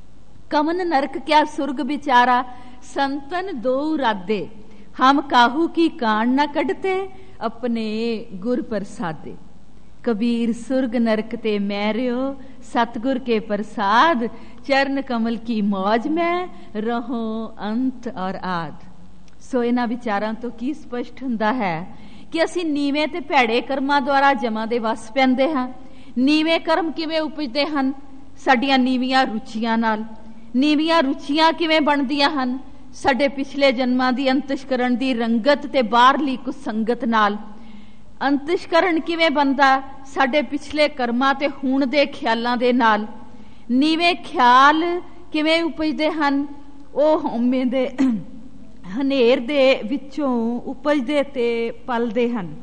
कमन नरक क्या सुर्ग बिचारा, संतन दो रादे। हम काहू की कान न कढ़ते, अपने गुर प्रसादे। कबीर सुर्ग नरक ते मैरियो, सतगुर के प्रसाद। चरण कमल की मौज में रहो अंत और आद। सो इन्हां विचारां तो की स्पष्ट हुंदा है ਕਿ ਅਸੀਂ ਨੀਵੇਂ ਤੇ ਭੈੜੇ ਕਰਮਾਂ ਦੁਆਰਾ ਜਮਾਂ ਦੇ ਵਸ ਪੈਂਦੇ ਹਾਂ। ਨੀਵੇਂ ਕਰਮ ਕਿਵੇਂ ਉਪਜਦੇ ਹਨ? ਸਾਡੀਆਂ ਨੀਵੀਆਂ ਰੁਚੀਆਂ ਨਾਲ। ਨੀਵੀਆਂ ਰੁਚੀਆਂ ਕਿਵੇਂ ਬਣਦੀਆਂ ਹਨ? ਸਾਡੇ ਪਿਛਲੇ ਜਨਮਾਂ ਦੀ ਅੰਤਸ਼ਕਰਣ ਦੀ ਰੰਗਤ ਤੇ ਬਾਹਰਲੀ ਕੁਸੰਗਤ ਨਾਲ। ਅੰਤਸ਼ਕਰਣ ਕਿਵੇਂ ਬਣਦਾ? ਸਾਡੇ ਪਿਛਲੇ ਕਰਮਾਂ ਤੇ ਹੁਣ ਦੇ ਖਿਆਲਾਂ ਦੇ ਨਾਲ। ਨੀਵੇਂ ਖਿਆਲ ਕਿਵੇਂ ਉਪਜਦੇ ਹਨ? ਉਹ ਹਉਮੈ ਦੇ ਹਨੇਰ ਦੇ ਵਿੱਚੋਂ ਉਪਜਦੇ ਤੇ ਪਲਦੇ ਹਨ।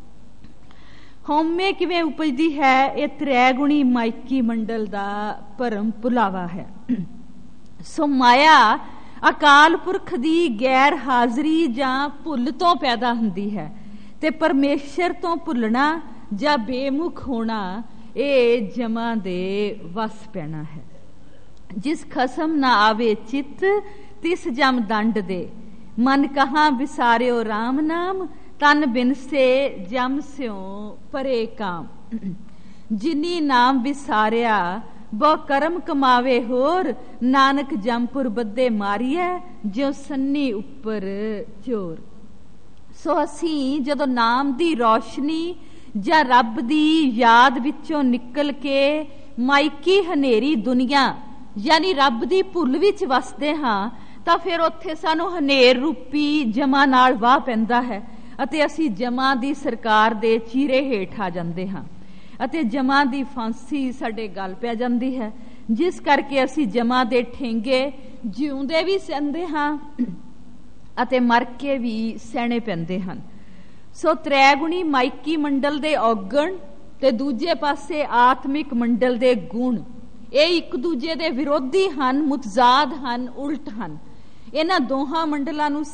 ਹਉਮੈ ਕਿਵੇਂ ਉਪਜਦੀ ਹੈ? ਇਹ ਤ੍ਰੈਗੁਣੀ ਮਾਇਕੀ ਮੰਡਲ ਦਾ ਭਰਮ ਭੁਲਾਵਾ ਹੈ। ਸੋ ਮਾਇਆ ਅਕਾਲ ਪੁਰਖ ਦੀ ਗੈਰ ਹਾਜ਼ਰੀ ਜਾਂ ਭੁੱਲ ਤੋਂ ਪੈਦਾ ਹੁੰਦੀ ਹੈ ਤੇ ਪਰਮੇਸ਼ਰ ਤੋਂ ਭੁੱਲਣਾ ਜਾਂ ਬੇਮੁਖ ਹੋਣਾ ਇਹ ਜਮਾਂ ਦੇ ਵਸ ਪੈਣਾ ਹੈ। ਜਿਸ ਖਸਮ ਨਾ ਆਵੇ ਚਿੱਤ ਤਿਸ ਜਮ ਦੰਡ ਦੇ, ਮਨ ਕਹਾਂ ਵਿਸਾਰਿਓ ਰਾਮ ਨਾਮ, ਤਨ ਬਿਨਸੇ ਜਮ ਸਿਉ ਪਰੇ ਕਾਮ। ਜਿਨੀ ਨਾਮ ਵਿਸਾਰਿਆ ਬਹੁ ਕਰਮ ਕਮਾਵੇ ਹੋਰ, ਨਾਨਕ ਜਮਪੁਰ ਬੱਦੇ ਮਾਰੀਐ ਜਿਉ ਸੰਨੀ ਉੱਪਰ ਚੋਰ। ਸੋ ਅਸੀਂ ਜਦੋਂ ਨਾਮ ਦੀ ਰੌਸ਼ਨੀ ਜਾਂ ਰੱਬ ਦੀ ਯਾਦ ਵਿੱਚੋਂ ਨਿਕਲ ਕੇ ਮਾਇਕੀ ਹਨੇਰੀ ਦੁਨੀਆ ਯਾਨੀ ਰੱਬ ਦੀ ਭੁੱਲ ਵਿੱਚ ਵਸਦੇ ਹਾਂ ਤਾਂ ਫਿਰ ਉੱਥੇ ਸਾਨੂੰ ਹਨੇਰ ਰੂਪੀ ਜਮਾਂ ਨਾਲ ਵਾਹ ਪੈਂਦਾ ਹੈ ਅਤੇ ਅਸੀਂ ਜਮਾਂ ਦੀ ਸਰਕਾਰ ਦੇ ਚੀਰੇ ਹੇਠ ਆ ਜਾਂਦੇ ਹਾਂ ਅਤੇ ਜਮਾਂ ਦੀ ਫਾਂਸੀ ਸਾਡੇ ਗਲ ਪੈ ਜਾਂਦੀ ਹੈ, ਜਿਸ ਕਰਕੇ ਅਸੀਂ ਜਮਾਂ ਦੇ ਠੇਂਗੇ ਜਿਉਂਦੇ ਵੀ ਸਹਿੰਦੇ ਹਾਂ ਅਤੇ ਮਰ ਕੇ ਵੀ ਸਹਿਣੇ ਪੈਂਦੇ ਹਨ। ਸੋ ਤ੍ਰੈਗੁਣੀ ਮਾਇਕੀ ਮੰਡਲ ਦੇ ਔਗਣ ਤੇ ਦੂਜੇ ਪਾਸੇ ਆਤਮਿਕ ਮੰਡਲ ਦੇ ਗੁਣ, ਇਹ ਇੱਕ ਦੂਜੇ ਦੇ ਵਿਰੋਧੀ ਹਨ, ਮੁਤਜ਼ਾਦ ਹਨ, ਉਲਟ ਹਨ। ਇਹਨਾਂ ਦੋਹਾਂ ਮੰਡਲਾਂ ਨੂੰ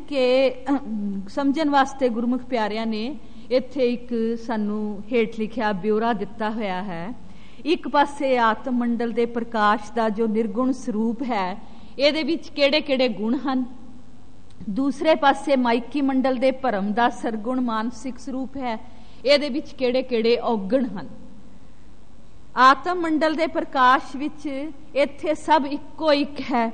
ਸਮਝਣ ਵਾਸਤੇ ਗੁਰਮੁਖ ਪਿਆਰਿਆਂ ਨੇ ਇੱਥੇ ਇੱਕ ਸਾਨੂੰ ਹੇਠ ਲਿਖਿਆ ਬਿਉਰਾ ਦਿੱਤਾ ਹੋਇਆ ਹੈ। ਇੱਕ ਪਾਸੇ ਆਤਮ ਮੰਡਲ ਦੇ ਪ੍ਰਕਾਸ਼ ਦਾ ਜੋ ਨਿਰਗੁਣ ਸਰੂਪ ਹੈ, ਇਹਦੇ ਵਿੱਚ ਕਿਹੜੇ ਕਿਹੜੇ ਗੁਣ ਹਨ। ਦੂਸਰੇ ਪਾਸੇ ਮਾਇਕੀ ਮੰਡਲ ਦੇ ਭਰਮ ਦਾ ਸਰਗੁਣ ਮਾਨਸਿਕ ਸਰੂਪ ਹੈ, ਇਹਦੇ ਵਿੱਚ ਕਿਹੜੇ ਕਿਹੜੇ ਔਗਣ ਹਨ। ਆਤਮ ਮੰਡਲ ਦੇ ਪ੍ਰਕਾਸ਼ ਵਿੱਚ ਇੱਥੇ ਸਭ ਇੱਕੋ ਇੱਕ ਹੈ,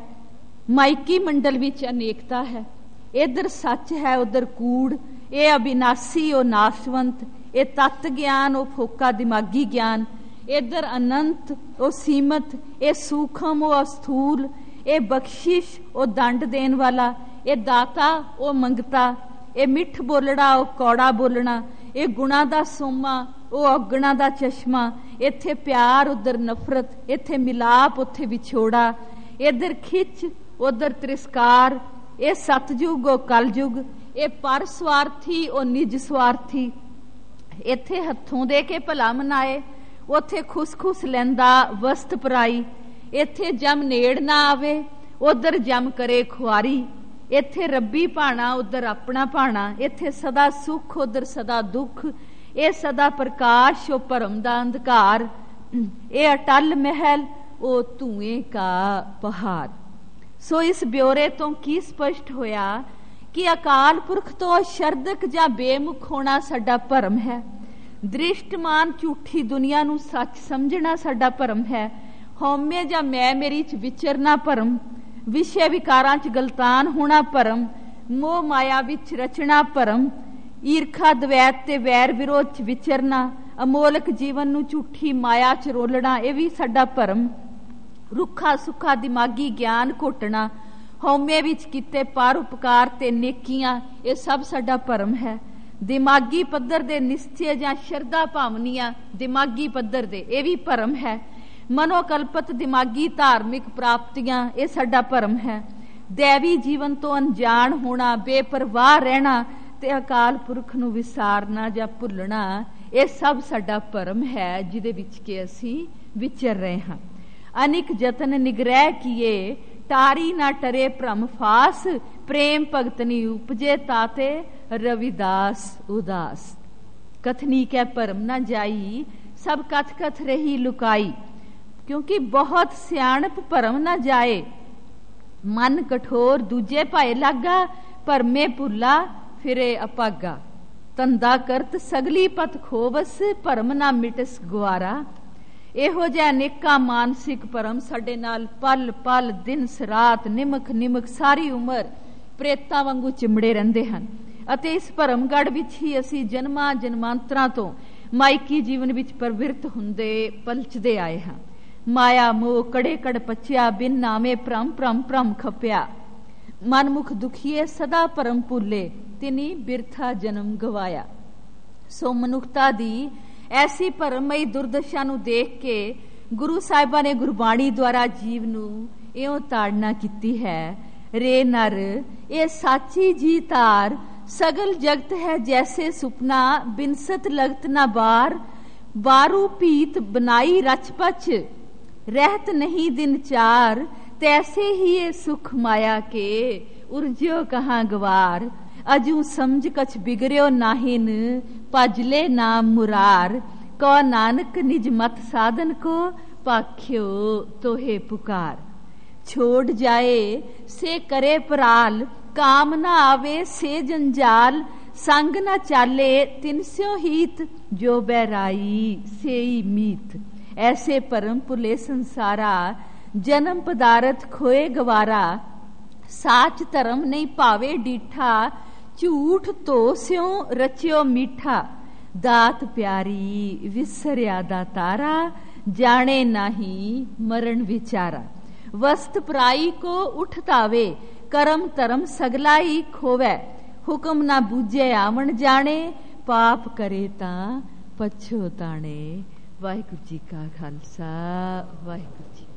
ਮਾਇਕੀ ਮੰਡਲ ਵਿੱਚ ਅਨੇਕਤਾ ਹੈ। ਇਧਰ ਸੱਚ ਹੈ, ਉਧਰ ਕੂੜ। ਇਹ ਅਬਿਨਾਸੀ, ਉਹ ਨਾਸ਼ਵੰਤ। ਇਹ ਤਤ ਗਿਆਨ, ਉਹ ਫੋਕਾ ਦਿਮਾਗੀ ਗਿਆਨ। ਇਧਰ ਅਨੰਤ, ਉਹ ਸੀਮਤ। ਇਹ ਸੂਖਮ, ਉਹ ਅਸਥੂਲ। ਇਹ ਬਖਸ਼ਿਸ਼, ਉਹ ਦੰਡ ਦੇਣ ਵਾਲਾ। ਇਹ ਦਾਤਾ, ਉਹ ਮੰਗਤਾ। ਇਹ ਮਿੱਠ ਬੋਲਣਾ, ਉਹ ਕੌੜਾ ਬੋਲਣਾ। ਇਹ ਗੁਣਾਂ ਦਾ ਸੋਮਾ, ਉਹ ਔਗਣਾਂ ਦਾ ਚਸ਼ਮਾ। ਇੱਥੇ ਪਿਆਰ, ਉਧਰ ਨਫ਼ਰਤ। ਇੱਥੇ ਮਿਲਾਪ, ਉੱਥੇ ਵਿਛੋੜਾ। ਇਧਰ ਖਿੱਚ, ਉਧਰ ਤਿਰਸਕਾਰ। ਇਹ ਸਤਜੁਗ, ਉਹ ਕਲਯੁਗ। ਇਹ ਪਰ ਸਵਾਰਥੀ, ਉਹ ਨਿਜ ਸਵਾਰਥੀ। ਇੱਥੇ ਹੱਥੋਂ ਦੇ ਕੇ ਭਲਾ ਮਨਾਏ, ਉੱਥੇ ਖੁਸ ਲੈਂਦਾ ਵਸਤ ਪਰਾਈ। ਇੱਥੇ ਜਮ ਨੇੜ ਨਾ ਆਵੇ, ਉਧਰ ਜਮ ਕਰੇ ਖੁਆਰੀ। ਇੱਥੇ ਰੱਬੀ ਭਾਣਾ, ਉਧਰ ਆਪਣਾ ਭਾਣਾ। ਇੱਥੇ ਸਦਾ ਸੁਖ, ਉਧਰ ਸਦਾ ਦੁੱਖ। ਇਹ ਸਦਾ ਪ੍ਰਕਾਸ਼, ਉਹ ਭਰਮ ਦਾ ਅੰਧਕਾਰ। ਇਹ ਅਟਲ ਮਹਿਲ, ਉਹ ਧੂਏ ਕਾ ਪਹਾੜ। ਸੋ ਇਸ ਬਿਉਰੇ ਤੋਂ ਕੀ ਸਪਸ਼ਟ ਹੋਇਆ ਕਿ ਅਕਾਲ ਪੁਰਖ ਤੋਂ ਸ਼ਰਦਕ ਜਾਂ ਬੇਮੁਖ ਹੋਣਾ ਸਾਡਾ ਭਰਮ ਹੈ। ਦ੍ਰਿਸ਼ਟਮਾਨ ਝੂਠੀ ਦੁਨੀਆ ਨੂੰ ਸੱਚ ਸਮਝਣਾ ਸਾਡਾ ਭਰਮ ਹੈ। ਹਉਮੈ ਜਾਂ ਮੈਂ ਮੇਰੀ ਚ ਵਿਚਰਨਾ ਭਰਮ। ਵਿਸ਼ੇ ਵਿਕਾਰਾਂ ਚ ਗਲਤਾਨ ਹੋਣਾ ਭਰਮ। ਮੋਹ ਮਾਇਆ ਵਿੱਚ ਰਚਣਾ ਭਰਮ। ਈਰਖਾ ਦਵੈਤ ਤੇ ਵੈਰ ਵਿਰੋਧ ਚ ਵਿਚਰਨਾ। ਅਮੋਲਕ ਜੀਵਨ ਨੂੰ ਝੂਠੀ ਮਾਇਆ ਚ ਰੋਲਣਾ, ਇਹ ਵੀ ਸਾਡਾ ਭਰਮ। ਰੁੱਖਾ ਸੁੱਖਾ ਦਿਮਾਗੀ ਗਿਆਨ ਘੋਟਣਾ। ਹਉਮੈ ਵਿੱਚ ਕੀਤੇ ਪਰ ਉਪਕਾਰ ਤੇ ਨੇਕੀਆਂ, ਇਹ ਸਭ ਸਾਡਾ ਭਰਮ ਹੈ। ਦਿਮਾਗੀ ਪੱਧਰ ਦੇ ਨਿਸ਼ਚੇ ਜਾਂ ਸ਼ਰਧਾ ਭਾਵਨੀਆਂ ਦਿਮਾਗੀ ਪੱਧਰ ਦੇ, ਇਹ ਵੀ ਭਰਮ ਹੈ। ਮਨੋਕਲਪਤ ਦਿਮਾਗੀ ਧਾਰਮਿਕ ਪ੍ਰਾਪਤੀਆਂ, ਇਹ ਸਾਡਾ ਭਰਮ ਹੈ। ਦੇਵੀ ਜੀਵਨ ਤੋਂ ਅਣਜਾਣ ਹੋਣਾ, ਬੇਪਰਵਾਹ ਰਹਿਣਾ ਤੇ ਅਕਾਲ ਪੁਰਖ ਨੂੰ ਵਿਸਾਰਨਾ ਜਾਂ ਭੁੱਲਣਾ, ਇਹ ਸਭ ਸਾਡਾ ਭਰਮ ਹੈ ਜਿਹਦੇ ਵਿੱਚ ਕਿ ਅਸੀਂ ਵਿਚਰ ਰਹੇ ਹਾਂ। ਅਨਿਕ ਜਤਨ ਨਿਗ੍ਰਹਿ ਕੀਏ, ਟਾਰੀ ਨਾ ਟਰੇ ਭ੍ਰਮ ਫਾਸ। ਪ੍ਰੇਮ ਭਗਤਨੀ ਉਪਜੇ ਤਾਤੇ, ਰਵਿਦਾਸ ਉਦਾਸ। ਕਥਨੀ ਕੈ ਭਰਮ ਨਾ ਜਾਈ, ਸਭ ਕਥ ਕਥ ਰਹੀ ਲੁਕਾਈ। ਕਿਉਂਕਿ ਬਹੁਤ ਸਿਆਣਪ ਭਰਮ ਨਾ ਜਾਏ। ਮਨ ਕਠੋਰ ਦੂਜੇ ਭਾਏ ਲਾਗਾ, ਭਰਮੇ ਭੁੱਲਾ ਫਿਰੇ ਅਪਾਗਾ। ਧੰਦਾ ਕਰਤ ਸਗਲੀ ਪਤ ਖੋਵਸ, ਭਰਮ ਨਾ ਮਿਟਸ ਗੁਆਰਾ। ਇਹੋ ਜਿਹਾ ਅਨੇਕਾਂ ਮਾਨਸਿਕ ਭਰਮ ਸਾਡੇ ਨਾਲ ਪਲ ਪਲ, ਦਿਨ ਰਾਤ, ਨਿਮਕ ਨਿਮਕ, ਸਾਰੀ ਉਮਰ ਪ੍ਰੇਤਾਂ ਵਾਂਗੂ ਚਿਮੜੇ ਰਹਿੰਦੇ ਹਨ। ਅਤੇ ਇਸ ਭਰਮਗੜ ਵਿੱਚ ਹੀ ਅਸੀਂ ਜਨਮਾਂ ਜਨਮਾਂਤਰਾਂ ਤੋਂ ਮਾਇਕੀ ਜੀਵਨ ਵਿੱਚ ਪ੍ਰਵਿਰਤ ਹੁੰਦੇ ਪਲਚਦੇ ਆਏ ਹਾਂ। ਮਾਇਆ ਮੋਹ ਕੜੇ ਕੜ ਪਚਿਆ, ਬਿਨ ਨਾਮੇ ਭ੍ਰਮ ਭ੍ਰਮ ਭ੍ਰਮ ਖਪਿਆ। ਮਨਮੁਖ ਦੁਖੀਏ ਸਦਾ ਭਰਮ ਭੁੱਲੇ, ਤਿਨੀ ਬਿਰਥਾ ਜਨਮ ਗਵਾਇਆ। ਸੋ ਮਨੁੱਖਤਾ ਦੀ ਐਸੀ ਭਰਮਮਈ ਦੁਰਦਸ਼ਾ ਨੂੰ ਦੇਖ ਕੇ ਗੁਰੂ ਸਾਹਿਬਾਂ ਨੇ ਗੁਰਬਾਣੀ ਦੁਆਰਾ ਜੀਵ ਨੂੰ ਇਉਂ ਤਾੜਨਾ ਕੀਤੀ ਹੈ। ਰੇ ਨਰ ਇਹ ਸਾਚੀ ਜੀ ਤਾਰ, ਸਗਲ ਜਗਤ ਹੈ ਜੈਸੇ ਸੁਪਨਾ, ਬਿਨਸਤ ਲਗਤ ਨਾ ਬਾਰ। ਬਾਰੂ ਪੀਤ बनाई रच पच, रहत नहीं दिन चार। तैसे ही ये सुख माया के, उर्ज्यो कहाँ गवार। अजू समझ कछ बिगड़ो नाहिन, भजले नाम मुरार। को नानक निज मत साधन को, पाख्यो तोहे पुकार। छोड़ जाए से करे पराल, काम न आवे से जंजाल। संग न चाले तिनस्यो हीत, जो बैराई सेई मीत। ऐसे परम पुले संसारा, जन्म पदारथ खोए गवारा। साच धर्म नहीं भावे डीठा, झूठ तो स्यों रच्यो मीठा। दात प्यारी विसरिया दातारा, जाने नाही मरण विचारा। वस्त पराई को उठतावे, करम धर्म सगलाई खोवे। हुक्म ना बूझे आवन जाने, पाप करे तां पछोताणे। वाहिगुरू जी का खालसा, वाहिगुरू जी।